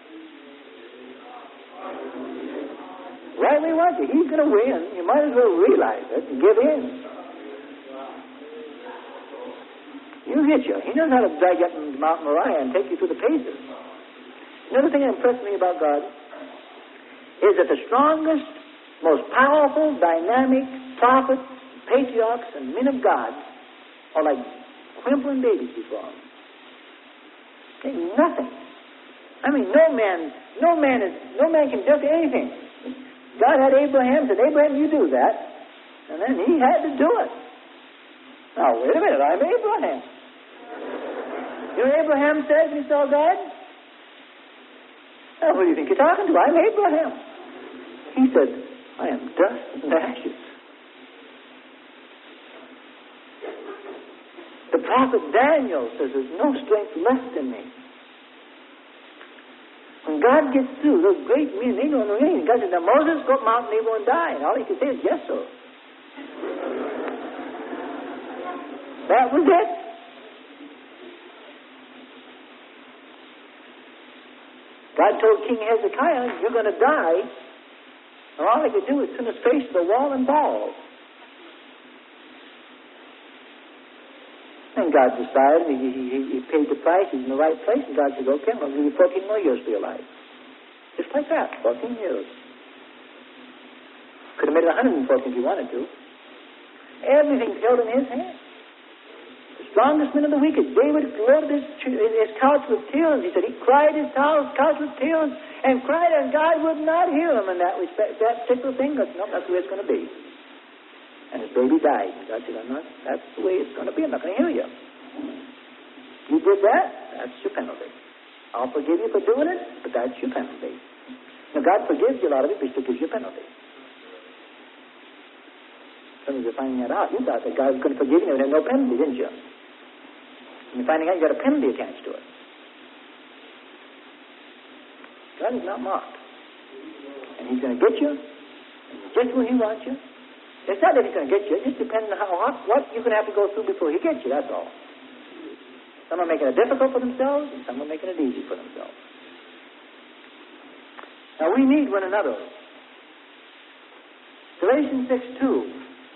Right where He wants you. He's going to win. You might as well realize it and give in. He'll get you. He knows how to drag you up into Mount Moriah and take you through the paces. Another thing that impressed me about God is that the strongest, most powerful, dynamic prophets, patriarchs, and men of God are like whimpering babies before Him. Okay, nothing. I mean, no man can do anything. God had Abraham, said, Abraham, you do that. And then he had to do it. Now, wait a minute, I'm Abraham. You know what Abraham said when he saw God? Oh, who do you think you're talking to? I'm Abraham. He said, I am dust and ashes. The prophet Daniel says, there's no strength left in me. When God gets through, those great men, they don't know anything. God said, now Moses, go up Mount Nebo and die. And all he could say is, yes, sir. That was it. God told King Hezekiah, you're going to die. And all he could do was turn his face to the wall and bawl. And God decided, he paid the price, he's in the right place, and God said, okay, I'm going to give you 14 more years for your life. Just like that, 14 years. Could have made it 114 if you wanted to. Everything's held in his hand. The strongest men of the weakest. David loaded his couch with tears. He said he cried his couch with tears and cried, and God would not hear him in that respect, that particular thing. But no, that's the way it's going to be. And his baby died. God said, that's the way it's going to be. I'm not going to hear you. You did that, that's your penalty. I'll forgive you for doing it, but that's your penalty. Now, God forgives you a lot of it, but He still gives you a penalty. Some of you are finding that out. You thought that God was going to forgive you and have no penalty, didn't you? And you're finding out you got a penalty attached to it. God is not mocked. And He's going to get you, and just when He wants you. It's not that He's going to get you. It just depends on what you're going to have to go through before He gets you, that's all. Some are making it difficult for themselves, and some are making it easy for themselves. Now, we need one another. Galatians 6:2.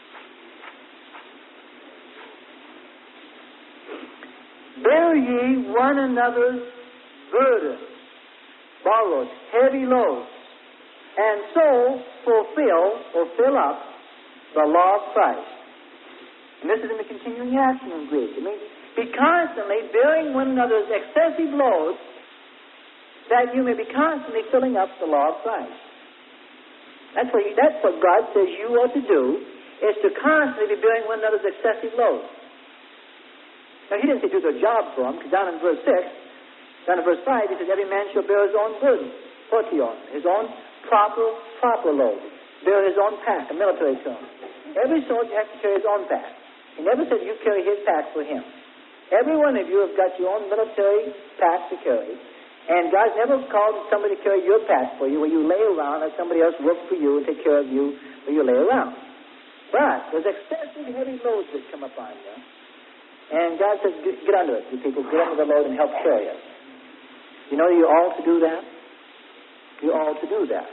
Bear ye one another's burdens, borrowed, heavy loads, and so fill up the law of Christ. And this is in the continuing action in Greek. It means be constantly bearing one another's excessive loads, that you may be constantly filling up the law of Christ. That's what God says you ought to do, is to constantly be bearing one another's excessive loads. Now, He didn't say do their job for them, because down in verse 6, down in verse 5, He says, every man shall bear his own burden, portion, his own proper load, bear his own pack, a military term. Every soldier has to carry his own pack. He never said you carry his pack for him. Every one of you have got your own military pack to carry. And God's never called somebody to carry your pack for you where you lay around and somebody else work for you and take care of you where you lay around. But there's excessive heavy loads that come upon you. And God says, get under it, you people. Get under the load and help carry it. You know you're all to do that? You're all to do that.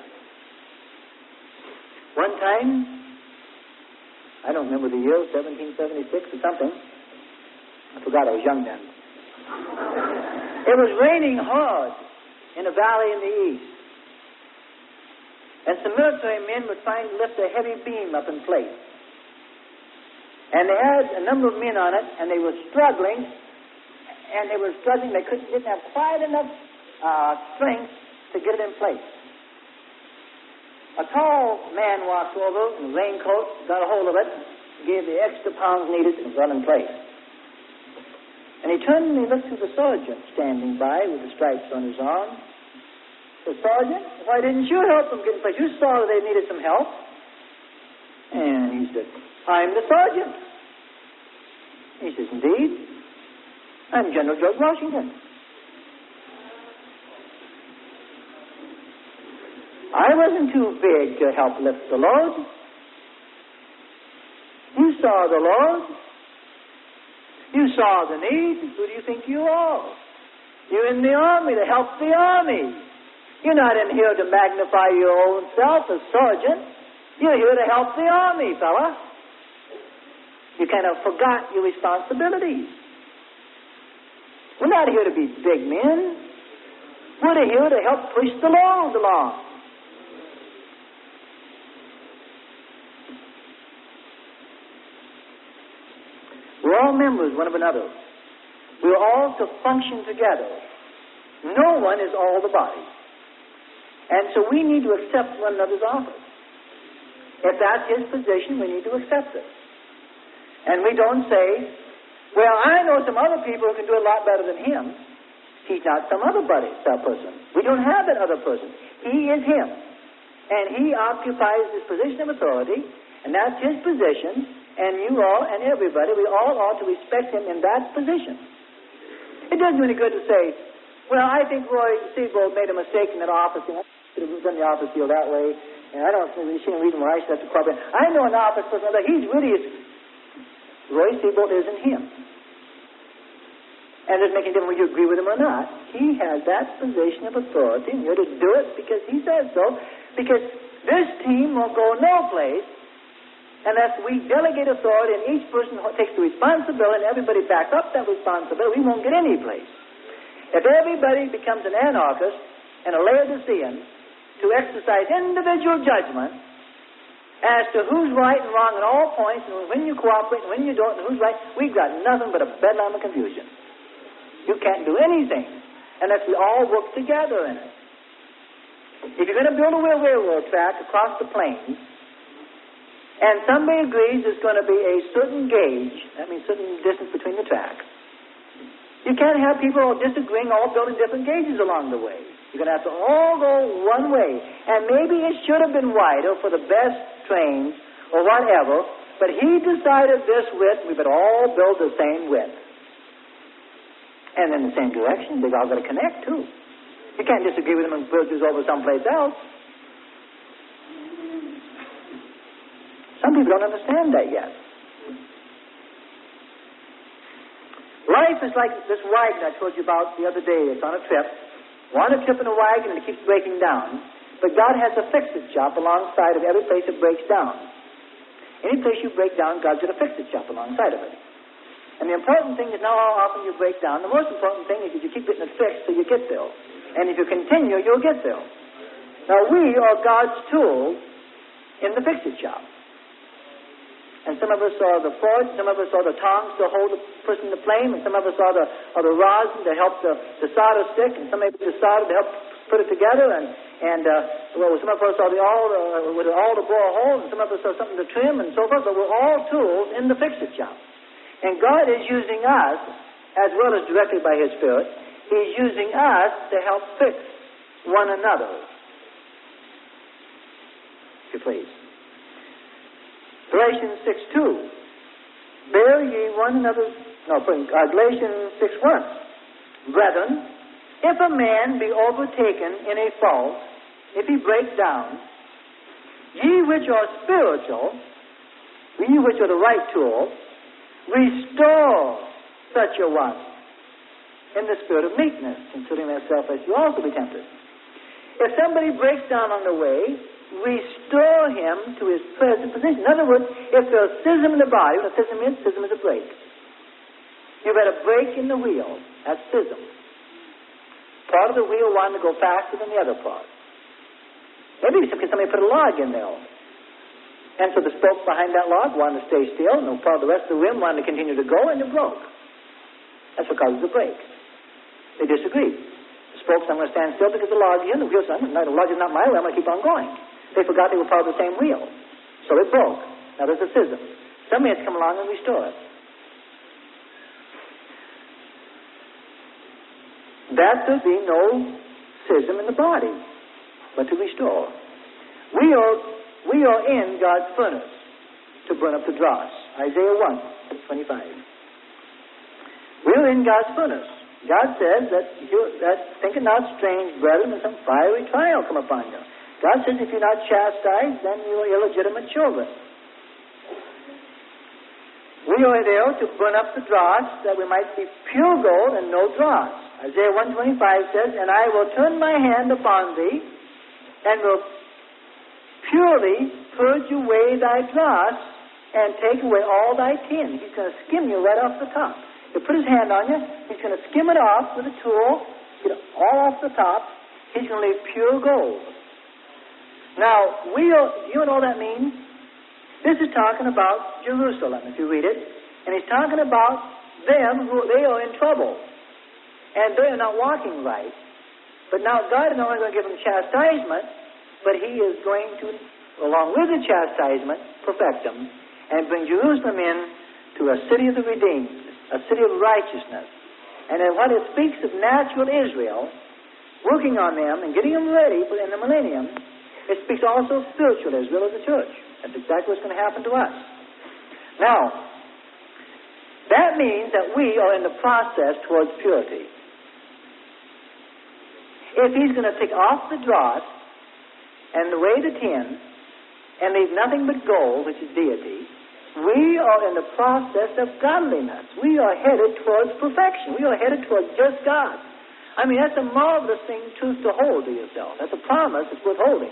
One time, I don't remember the year, 1776 or something. I forgot, I was young then. It was raining hard in a valley in the east. And some military men were trying to lift a heavy beam up in place. And they had a number of men on it, and they were struggling. They didn't have quite enough strength to get it in place. A tall man walked over in a raincoat, got a hold of it, gave the extra pounds needed, and got in place. And he turned and he looked to the sergeant standing by with the stripes on his arm. The sergeant, why didn't you help them get in place? You saw that they needed some help. And he said, I'm the sergeant. He says, indeed, I'm General George Washington. I wasn't too big to help lift the load. You saw the Lord. You saw the need. Who do you think you are? You're in the army to help the army. You're not in here to magnify your own self as sergeant. You're here to help the army, fella. You kind of forgot your responsibilities. We're not here to be big men. We're here to help push the load along. We're all members one of another. We're all to function together. No one is all the body. And so we need to accept one another's office. If that's his position, we need to accept it. And we don't say, well, I know some other people who can do it a lot better than him. He's not some other person. We don't have that other person. He is him. And he occupies this position of authority, and that's his position. And you all and everybody, we all ought to respect him in that position. It doesn't do any good to say, well, I think Roy Seabold made a mistake in that office. I should have done the office deal that way. And I don't see any reason why I should have to cooperate. I know an office person that he's really... Roy Seabold isn't him. And it doesn't make any difference whether you agree with him or not. He has that position of authority, and you're to do it because he says so. Because this team will go no place unless we delegate authority and each person takes the responsibility and everybody backs up that responsibility. We won't get any place. If everybody becomes an anarchist and a Laodicean to exercise individual judgment as to who's right and wrong at all points, and when you cooperate and when you don't, and who's right, we've got nothing but a bedlam of confusion. You can't do anything unless we all work together in it. If you're going to build a railroad track across the plains, and somebody agrees there's going to be a certain gauge, that means certain distance between the tracks, you can't have people all disagreeing, all building different gauges along the way. You're going to have to all go one way. And maybe it should have been wider for the best trains or whatever, but he decided this width, we better all build the same width. And in the same direction, they've all got to connect too. You can't disagree with them and build this over someplace else. Some people don't understand that yet. Life is like this wagon I told you about the other day. It's on a trip. We're on a trip in a wagon and it keeps breaking down. But God has a fix-it shop alongside of every place it breaks down. Any place you break down, God's got a fix-it shop alongside of it. And the important thing is not how often you break down. The most important thing is that you keep getting it fixed till you get there. And if you continue, you'll get there. Now, we are God's tool in the fix-it shop. And some of us are the forge, some of us are the tongs to hold the person in the flame, and some of us are the rosin to help the solder stick, and some of us are the solder to help put it together, and some of us are the awl to bore a hole, and some of us are something to trim, and so forth, but we're all tools in the fix-it shop. And God is using us, as well as directly by His Spirit, He's using us to help fix one another. If you please. Galatians 6:2. Bear ye one another's... Galatians 6:1. Brethren, if a man be overtaken in a fault, if he break down, ye which are spiritual, ye which are the right tool, restore such a one in the spirit of meekness, considering thyself as you also be tempted. If somebody breaks down on the way, restore him to his present position. In other words, if there's schism in the body, what a schism is a break. You've got a break in the wheel. That's schism. Part of the wheel wanted to go faster than the other part. Maybe somebody put a log in there. And so the spoke behind that log wanted to stay still, and part of the rest of the rim wanted to continue to go, and it broke. That's what causes the break. They disagreed. The spokes, I'm going to stand still because the log is in, the wheel says, no, the log is not my wheel, I'm going to keep on going. They forgot they were part of the same wheel. So it broke. Now there's a schism. Somebody has to come along and restore it. That there be no schism in the body, but to restore. We are in God's furnace to burn up the dross. Isaiah 1:25. We're in God's furnace. God says that think it not strange, brethren, when some fiery trial come upon you. God says if you're not chastised, then you are illegitimate children. We are there to burn up the dross, that we might be pure gold and no dross. Isaiah 125 says, and I will turn my hand upon thee, and will purely purge away thy dross, and take away all thy tin. He's going to skim you right off the top. He'll put his hand on you, he's going to skim it off with a tool, get it all off the top, he's going to leave pure gold. Now, you know what that means? This is talking about Jerusalem, if you read it. And he's talking about them who they are in trouble. And they are not walking right. But now God is not only going to give them chastisement, but he is going to, along with the chastisement, perfect them and bring Jerusalem in to a city of the redeemed, a city of righteousness. And then when it speaks of natural Israel, working on them and getting them ready for in the millennium, it speaks also of spiritual Israel of the church. That's exactly what's going to happen to us. Now, that means that we are in the process towards purity. If he's going to take off the dross and away the tin and leave nothing but gold, which is deity, we are in the process of godliness. We are headed towards perfection. We are headed towards just God. I mean, that's a marvelous truth to hold to yourself. That's a promise that's worth holding.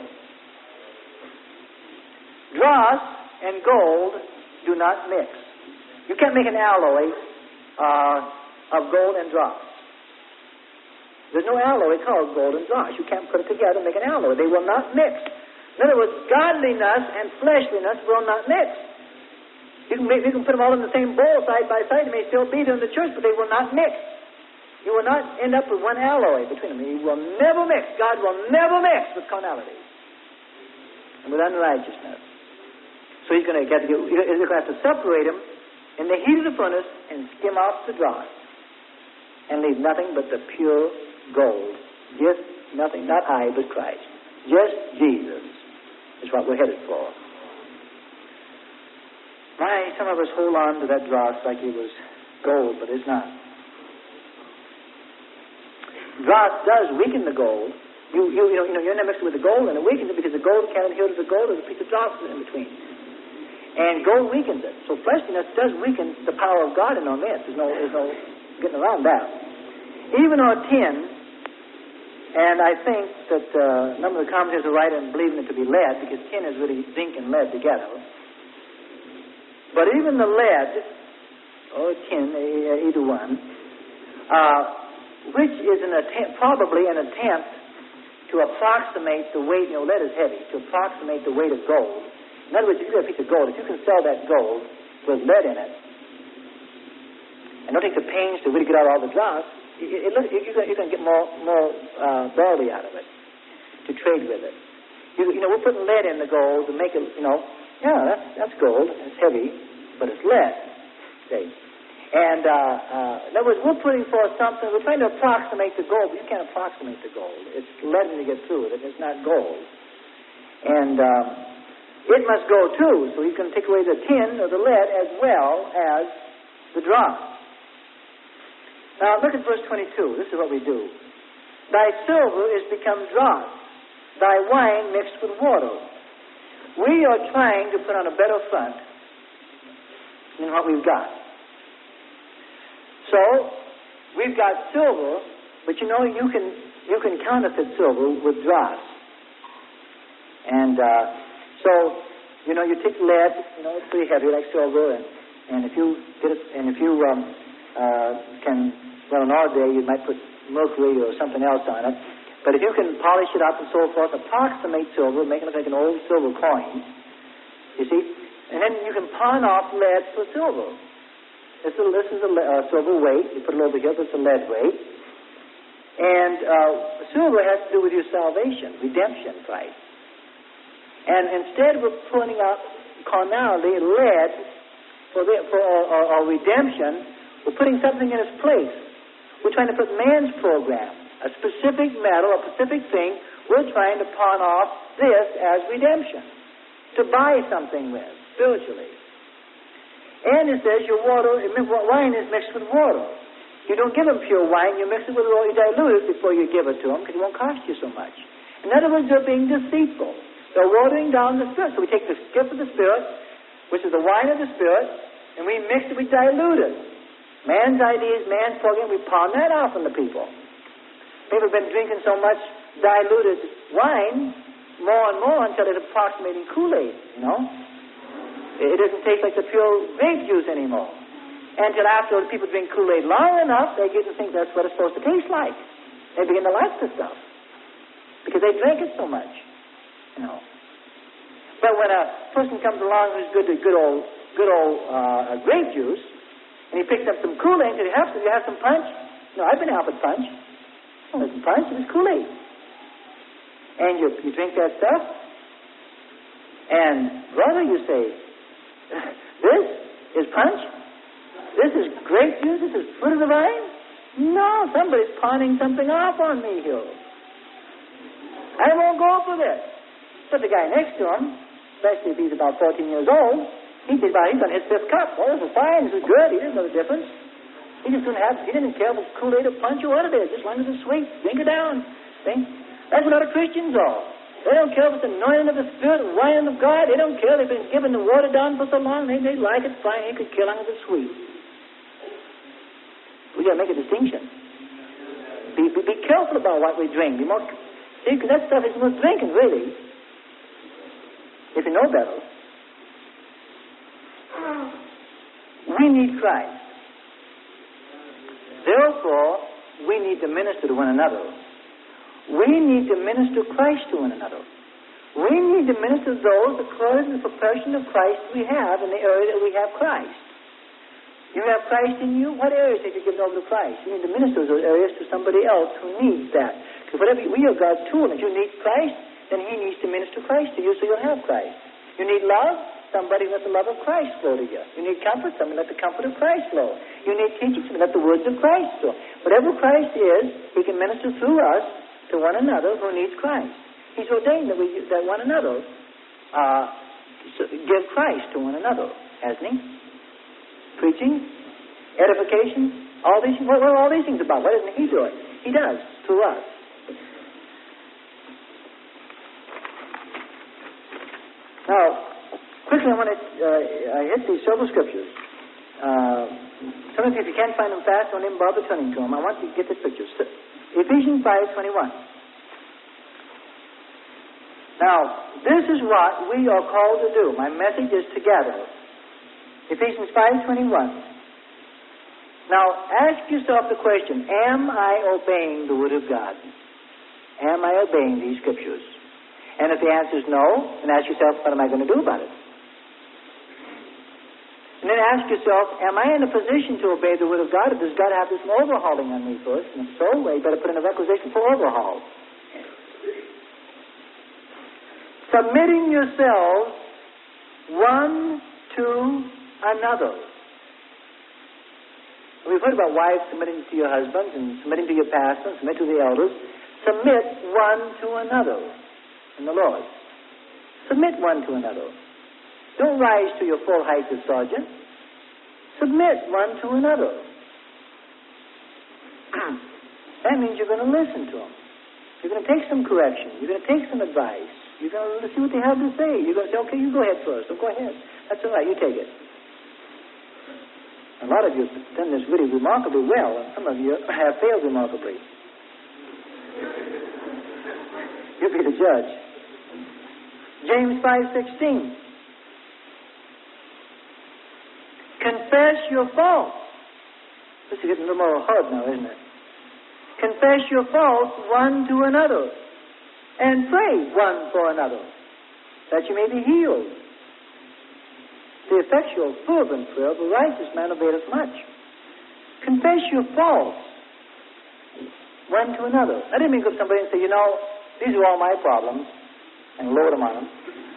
Dross and gold do not mix. You can't make an alloy of gold and dross. There's no alloy called gold and dross. You can't put it together and make an alloy. They will not mix. In other words, godliness and fleshliness will not mix. You can put them all in the same bowl side by side. They may still be there in the church, but they will not mix. You will not end up with one alloy between them. You will never mix. God will never mix with carnality and with unrighteousness. So he's going to have to separate them in the heat of the furnace and skim off the dross and leave nothing but the pure gold. Just nothing, not I, but Christ. Just Jesus is what we're headed for. Some of us hold on to that dross like it was gold, but it's not. Dross does weaken the gold. You're not mixing with the gold, and it weakens it because the gold can't adhere to the gold. There's a piece of dross in between. And gold weakens it. So fleshliness does weaken the power of God in our midst. There's no getting around that. Even our tin, and I think that a number of the commentators are right in believing it to be lead, because tin is really zinc and lead together. But even the lead, or tin, either one, which is probably an attempt to approximate the weight, lead is heavy, to approximate the weight of gold. In other words, if you've got a piece of gold, if you can sell that gold with lead in it, and don't take the pains to really get out all the dross, you can get more barley out of it, to trade with it. We're putting lead in the gold to make it, that's gold, it's heavy, but it's lead, see. And, in other words, we're putting forth something, we're trying to approximate the gold, but you can't approximate the gold. It's lead when you get through it, it's not gold. And, it must go too, so he's going to take away the tin or the lead as well as the dross. Now look at verse 22. This is what we do. Thy silver is become dross, thy wine mixed with water. We are trying to put on a better front than what we've got. So we've got silver, but you can counterfeit silver with dross. And so, you take lead, it's pretty heavy like silver, and if you get it, and if you in our day, you might put mercury or something else on it. But if you can polish it up and so forth, approximate silver, make it look like an old silver coin, you see, and then you can pawn off lead for silver. This is a silver weight. You put it over here, this is a lead weight. And silver has to do with your salvation, redemption price. And instead of putting out carnality, lead, for our redemption, we're putting something in its place. We're trying to put man's program, a specific metal, a specific thing. We're trying to pawn off this as redemption, to buy something with, spiritually. And it says your wine is mixed with water. You don't give them pure wine. You mix it with oil. You dilute it before you give it to them because it won't cost you so much. In other words, they're being deceitful. They're watering down the Spirit. So we take the gift of the Spirit, which is the wine of the Spirit, and we mix it, we dilute it. Man's ideas, man's program, we palm that off on the people. People have been drinking so much diluted wine, more and more, until it's approximating Kool-Aid, you know. It doesn't taste like the pure grape juice anymore. Until after people drink Kool-Aid long enough, they get to think that's what it's supposed to taste like. They begin to like the stuff because they drink it so much, you know. But when a person comes along who's good old grape juice, and he picks up some Kool-Aid and says, "You have some punch?" "No, I've been out with punch." "Oh, there's some punch. It was Kool-Aid." And you drink that stuff, and brother, you say, "This is punch? This is grape juice? This is fruit of the vine?" "No, somebody's pawning something off on me here. I won't go for this." But the guy next to him, especially if he's about 14 years old, he's on his 5th cup. "Well, this is fine. This is good." He didn't know the difference. He didn't care if it's Kool-Aid or punch or what it is. Just as long as it's sweet, drink it down. See? That's what other Christians are. They don't care if it's anointing of the Spirit, wine of God. They don't care. They've been given the water down for so long. They like it fine. They could care long as it's sweet. We got to make a distinction. Be careful about what we drink. Be more, see, because that stuff is worth drinking, really. If you know better. We need Christ. Therefore, we need to minister to one another. We need to minister Christ to one another. We need to minister to those according to the proportion of Christ we have in the area that we have Christ. You have Christ in you? What areas have you given over to Christ? You need to minister those areas to somebody else who needs that. Because we are God's tool. If you need Christ, then He needs to minister Christ to you so you'll have Christ. You need love? Somebody let the love of Christ flow to you. You need comfort? Somebody let the comfort of Christ flow. You need teaching? Somebody let the words of Christ flow. Whatever Christ is, He can minister through us to one another who needs Christ. He's ordained that one another give Christ to one another, hasn't He? Preaching, edification, all these. What are all these things about? What isn't He doing? He does through us. Now, quickly, I want to hit these several scriptures. Some of you, if you can't find them fast, don't even bother turning to them. I want you to get the pictures. Ephesians 5:21. Now, this is what we are called to do. My message is together. Ephesians 5:21. Now, ask yourself the question, am I obeying the Word of God? Am I obeying these scriptures? And if the answer is no, then ask yourself, what am I going to do about it? And then ask yourself, am I in a position to obey the Word of God, or does God have this overhauling on me first? And if so, well, you better put in a requisition for overhaul. Submitting yourselves one to another. We've heard about wives submitting to your husbands and submitting to your pastors, submit to the elders. Submit one to another in the Lord. Submit one to another. Don't rise to your full height as sergeant. Submit one to another. That means you're going to listen to them. You're going to take some correction. You're going to take some advice. You're going to see what they have to say. You're going to say, okay, you go ahead first. So go ahead. That's all right. You take it. A lot of you have done this really remarkably well, and some of you have failed remarkably. You be the judge. James 5:16. Confess your faults. This is getting a little more hard now, isn't it? Confess your faults one to another, and pray one for another, that you may be healed. The effectual, fervent prayer of a righteous man availeth much. Confess your faults one to another. I didn't mean go to somebody and say, you know, these are all my problems, and load them on them.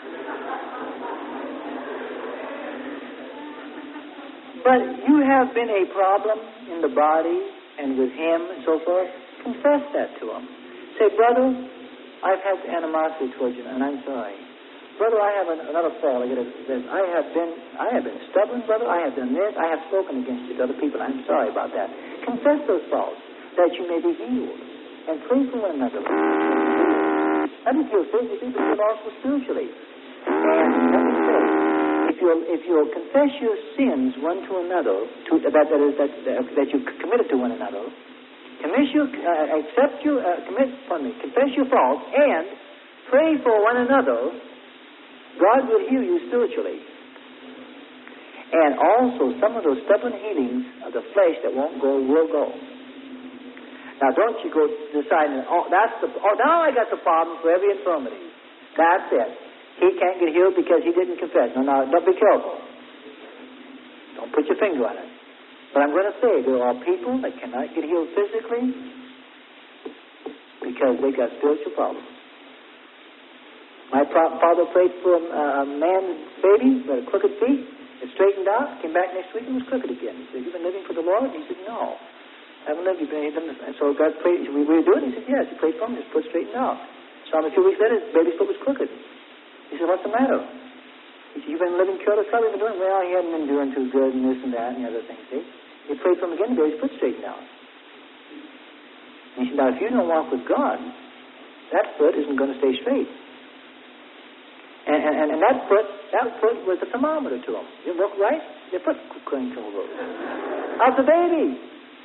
But you have been a problem in the body and with him and so forth. Confess that to him. Say, brother, I've had animosity towards you, and I'm sorry. Brother, I have another fault. I have been stubborn, brother. I have done this. I have spoken against you to other people. I'm sorry about that. Confess those faults, that you may be healed. And pray for one another. Not if you're physically, but you're also spiritually. And let me say, if you'll confess your sins one to another, that you committed to one another, confess your faults, and pray for one another, God will heal you spiritually. And also, some of those stubborn healings of the flesh that won't go will go. Now, don't you go deciding, now I got the problem for every infirmity. That's it. He can't get healed because he didn't confess. No, don't be careful. Don't put your finger on it. But I'm going to say there are people that cannot get healed physically because they got spiritual problems. My father prayed for a man's baby with a crooked feet. It straightened out. Came back next week and was crooked again. He said, "You've been living for the Lord?" He said, "No, I haven't lived. And so God prayed. We were doing it. He said, "Yes." He prayed for him. His foot straightened out. Saw him a few weeks later. His baby's foot was crooked. He said, "What's the matter?" He said, "You've been living careless. How have you been doing?" Well, he hadn't been doing too good and this and that and the other things. See? He prayed for him again. The baby's foot straightened out. He said, "Now, if you don't walk with God, that foot isn't going to stay straight." And that foot was a thermometer to him. You look right, your foot couldn't come over. How's the baby?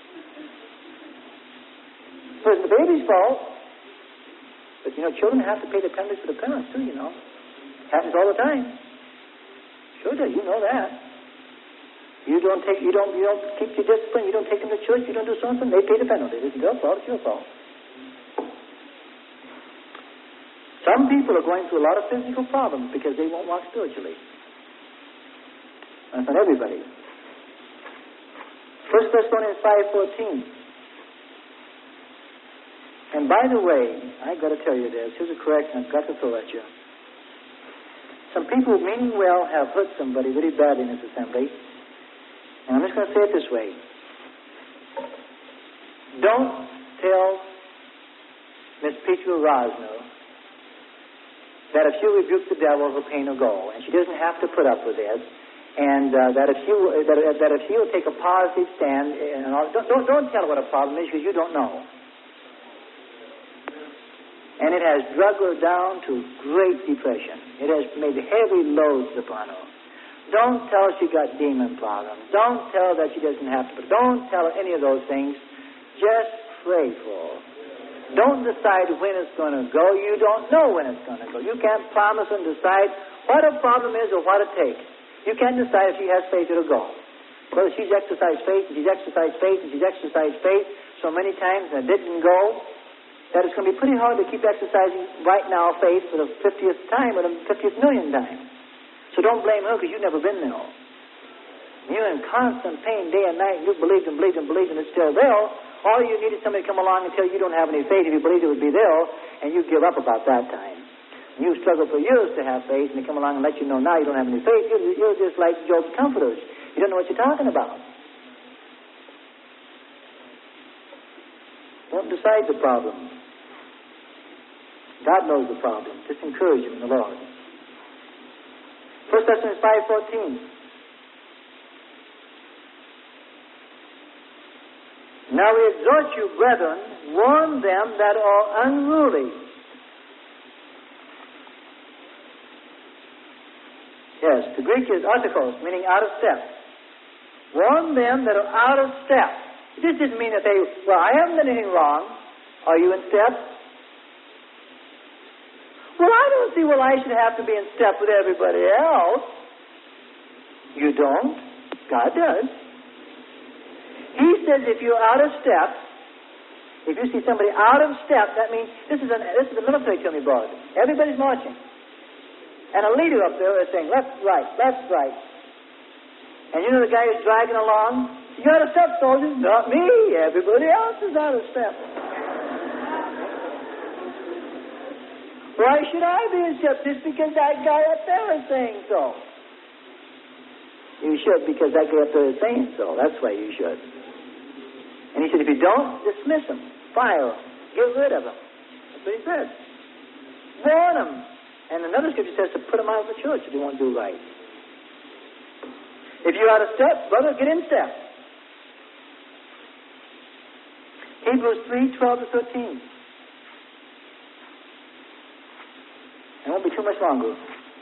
So it's the baby's fault. But, children have to pay the penalty for the parents, too, Happens all the time. Sure does, you know that. You don't keep your discipline, you don't take them to church, you don't do something, they pay the penalty. It isn't their fault, it's your fault. Some people are going through a lot of physical problems because they won't walk spiritually. That's not everybody. 1 Thessalonians 5:14. And by the way, I've got to tell you this. Here's a correction I've got to throw at you. Some people, meaning well, have hurt somebody really badly in this assembly. And I'm just going to say it this way. Don't tell Miss Petra Rosner that if you rebuke the devil, her pain will go, and she doesn't have to put up with it. And that if she will take a positive stand, and don't tell her what a problem is because you don't know. And it has drug her down to great depression. It has made heavy loads upon her. Don't tell her she got demon problems. Don't tell her that she doesn't have to. Don't tell her any of those things. Just pray for her. Don't decide when it's going to go. You don't know when it's going to go. You can't promise and decide what a problem is or what it takes. You can't decide if she has faith, it'll go. Whether she's exercised faith, and she's exercised faith, and she's exercised faith so many times and it didn't go, that it's going to be pretty hard to keep exercising right now faith for the 50th time or the 50th million time. So don't blame her because you've never been there. You're in constant pain day and night, and you believed and believed and believed, and it's still there. All you need is somebody to come along and tell you don't have any faith. If you believed it would be there, and you give up about that time. And you struggle for years to have faith, and they come along and let you know now you don't have any faith. You're just like Job's comforters. You don't know what you're talking about. Don't decide the problem. God knows the problem. Just encourage him in the Lord. 1 Thessalonians 5:14. Now we exhort you, brethren, warn them that are unruly. Yes, the Greek is autikos, meaning out of step. Warn them that are out of step. This doesn't mean that I haven't done anything wrong. Are you in step? Well, I don't see I should have to be in step with everybody else. You don't. God does. He says if you're out of step, if you see somebody out of step, that means this is a military to me, board. Everybody's marching. And a leader up there is saying, left, right, left, right. And you know the guy who's dragging along? You're out of step, soldiers. Not me. Everybody else is out of step. Why should I be in step? Just because that guy up there is saying so. You should, because that guy up there is saying so. That's why you should. And he said, if you don't, dismiss him, fire him, get rid of him. That's what he said. Warn him. And another scripture says to put them out of the church if you won't do right. If you're out of step, brother, get in step. Hebrews 3:12-13. It won't be too much longer.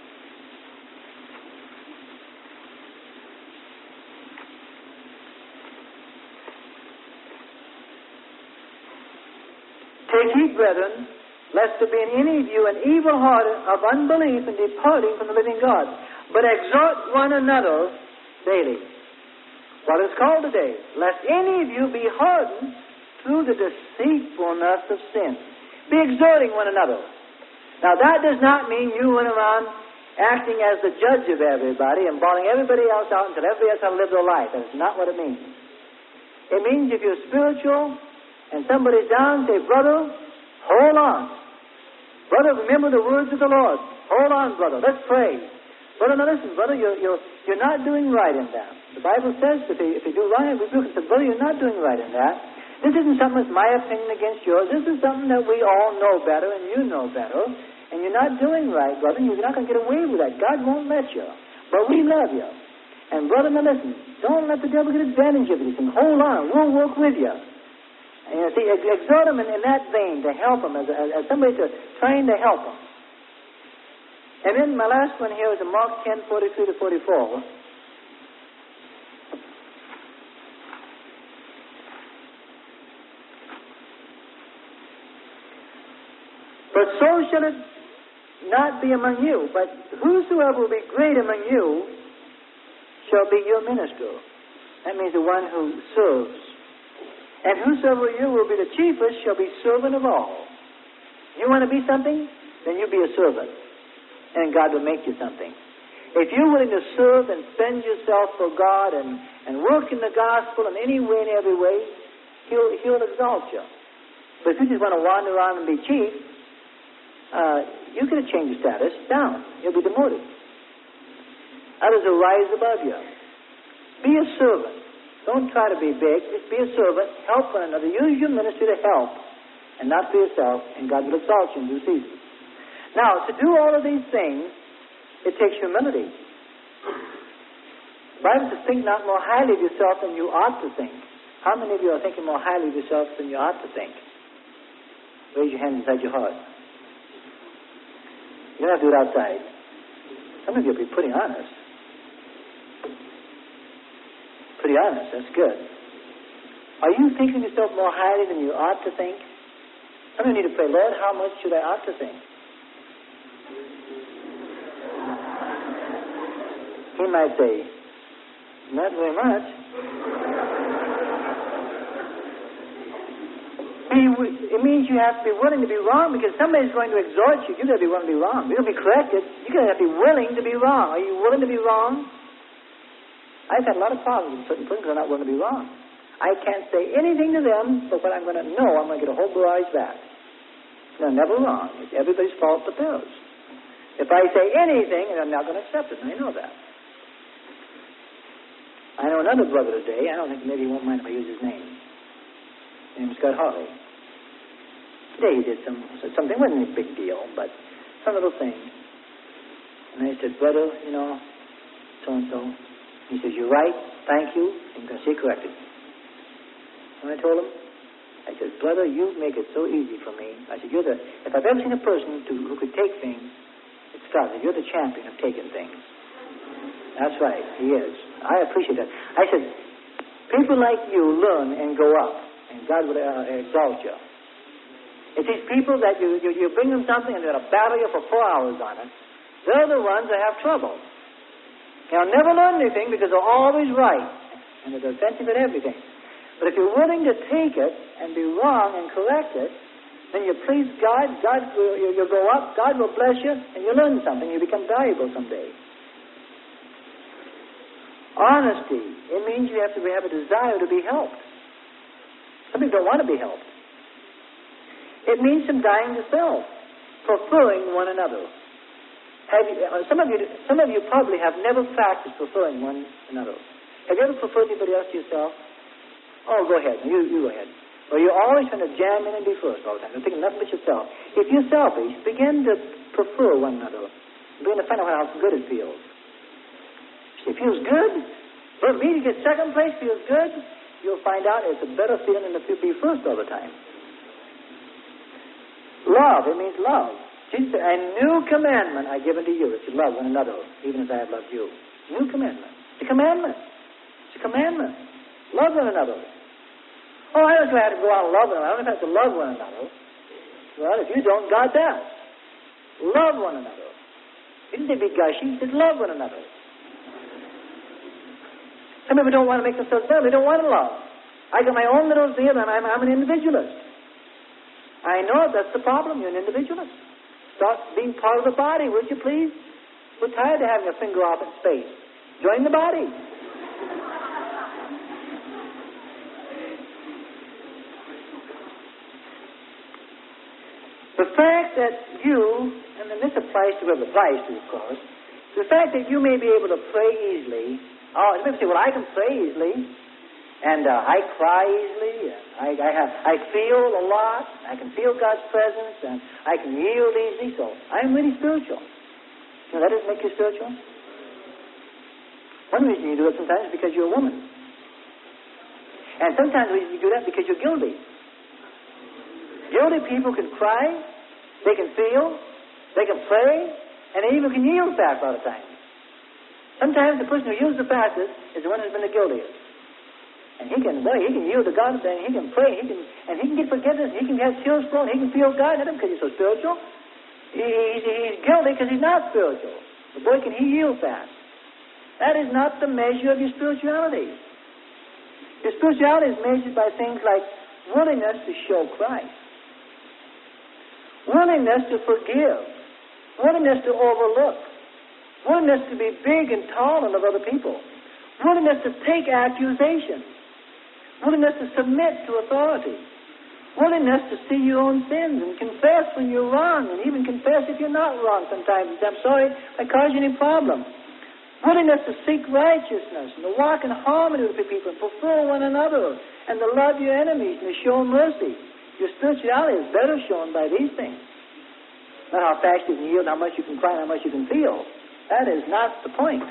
Take heed, brethren, lest there be in any of you an evil heart of unbelief and departing from the living God. But exhort one another daily. What is called today? Lest any of you be hardened through the deceitfulness of sin. Be exhorting one another. Now that does not mean you went around acting as the judge of everybody and bawling everybody else out until everybody else has to live their life. That is not what it means. It means if you're spiritual and somebody's down, say, brother, hold on. Brother, remember the words of the Lord. Hold on, brother. Let's pray. Brother, now listen, brother, you're not doing right in that. The Bible says if you do wrong, rebuke it. Brother, you're not doing right in that. This isn't something that's my opinion against yours. This is something that we all know better and you know better. And you're not doing right, brother. You're not going to get away with that. God won't let you. But we love you. And brother, now listen, don't let the devil get advantage of this. And hold on. We'll work with you. And see, exhort them in that vein to help them, as somebody to trying to help them. And then my last one here is in Mark 10:43-44. But so shall it not be among you, but whosoever will be great among you shall be your minister. That means the one who serves. And whosoever you will be the chiefest shall be servant of all. You want to be something? Then you be a servant. And God will make you something. If you're willing to serve and spend yourself for God and work in the gospel in any way and every way, He'll exalt you. But if you just want to wander around and be chief, you could change your status down. You'll be demoted. Others will rise above you. Be a servant. Don't try to be big. Just be a servant. Help one another. Use your ministry to help and not for yourself, and God will exalt you in due season. Now, to do all of these things, it takes humility. The Bible says, think not more highly of yourself than you ought to think. How many of you are thinking more highly of yourself than you ought to think? Raise your hand inside your heart. You don't have to do it outside. Some of you will be pretty honest. Pretty honest, that's good. Are you thinking yourself more highly than you ought to think? Some of you need to pray, Lord, how much should I ought to think? He might say, not very much. It means you have to be willing to be wrong, because somebody's going to exhort you. You've got to be willing to be wrong. You're going to be corrected. You've got to be willing to be wrong. Are you willing to be wrong? I've had a lot of problems with certain persons who are not willing to be wrong. I can't say anything to them, but what I'm going to know, I'm going to get a whole barrage back. They're never wrong. It's everybody's fault but theirs. If I say anything, I'm not going to accept it, and I know that. I know another brother today. I don't think maybe he won't mind if I use his name. His name is Scott Harley. Today he did something, wasn't a big deal, but some little thing. And I said, brother, so-and-so. He says, you're right, thank you, and you're going to see corrected. And I told him, I said, brother, you make it so easy for me. I said, if I've ever seen a person who could take things, it's Scott. You're the champion of taking things. That's right, he is. I appreciate that. I said, people like you learn and go up, and God will exalt you. It's these people that you bring them something and they're going to battle you for 4 hours on it. They're the ones that have trouble. They'll never learn anything because they're always right. And they're defensive at everything. But if you're willing to take it and be wrong and correct it, then you please God, you'll go up, God will bless you, and you learn something. You become valuable someday. Honesty, it means you have to have a desire to be helped. Some people don't want to be helped. It means some dying to self, preferring one another. Some of you probably have never practiced preferring one another. Have you ever preferred anybody else to yourself? Oh, go ahead. You go ahead. Or you're always trying to jam in and be first all the time. You're thinking nothing but yourself. If you're selfish, begin to prefer one another. Begin to find out how good it feels. If it feels good, for me to get second place feels good, you'll find out it's a better feeling than if you be first all the time. Love, it means love. Jesus said, a new commandment I give unto you, that you love one another, even as I have loved you. New commandment. It's a commandment. It's a commandment. Love one another. Oh, I don't have to go out and love one another. I don't have to love one another. Well, if you don't, God does. Love one another. He didn't say be gushy. He said love one another. Some people don't want to make themselves better. They don't want to love. I got my own little zeal, and I'm an individualist. I know that's the problem. You're an individualist. Start being part of the body, would you please? We're tired of having a finger off in space. Join the body. The fact that you, and then this applies to whoever applies to, of course, the fact that you may be able to pray easily. Oh, some people say, well, I can pray easily, and I cry easily, and I feel a lot, I can feel God's presence, and I can yield easily, so I'm really spiritual. You know, that doesn't make you spiritual. One reason you do it sometimes is because you're a woman. And sometimes the reason you do that is because you're guilty. Guilty people can cry, they can feel, they can pray, and they even can yield fast a lot of times. Sometimes the person who yields the fastest is the one who's been the guiltiest. And he can yield to God, and he can pray, and he can get forgiveness, and he can have tears flowing, he can feel God in him because he's so spiritual. He's guilty because he's not spiritual. But boy, can he yield fast. That is not the measure of your spirituality. Your spirituality is measured by things like willingness to show Christ, willingness to forgive, willingness to overlook, willingness to be big and tall and love other people, willingness to take accusations, willingness to submit to authority, willingness to see your own sins and confess when you're wrong, and even confess if you're not wrong sometimes. I'm sorry I caused you any problem. Willingness to seek righteousness and to walk in harmony with the people and prefer one another and to love your enemies and to show mercy. Your spirituality is better shown by these things. Not how fast you can yield, how much you can cry, how much you can feel. That is not the point.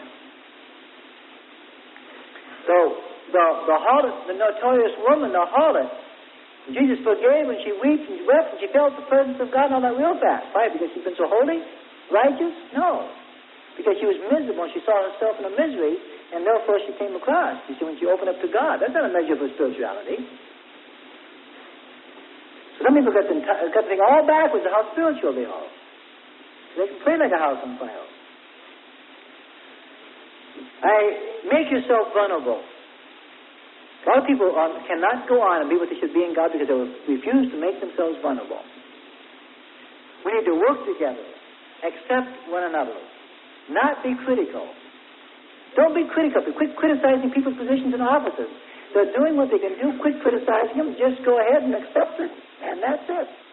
So, the harlot, the notorious woman, the harlot, Jesus forgave when she wept and she wept and she felt the presence of God and all that real fast. Why? Because she's been so holy? Righteous? No. Because she was miserable and she saw herself in a misery, and therefore she came across. You see, when she opened up to God, that's not a measure of her spirituality. So some people got to think all backwards of how spiritual they are. They can pray like a house on fire. Make yourself vulnerable. A lot of people cannot go on and be what they should be in God because they refuse to make themselves vulnerable. We need to work together, accept one another, not be critical. Don't be critical. Quit criticizing people's positions in offices. They're doing what they can do. Quit criticizing them. Just go ahead and accept it. And that's it.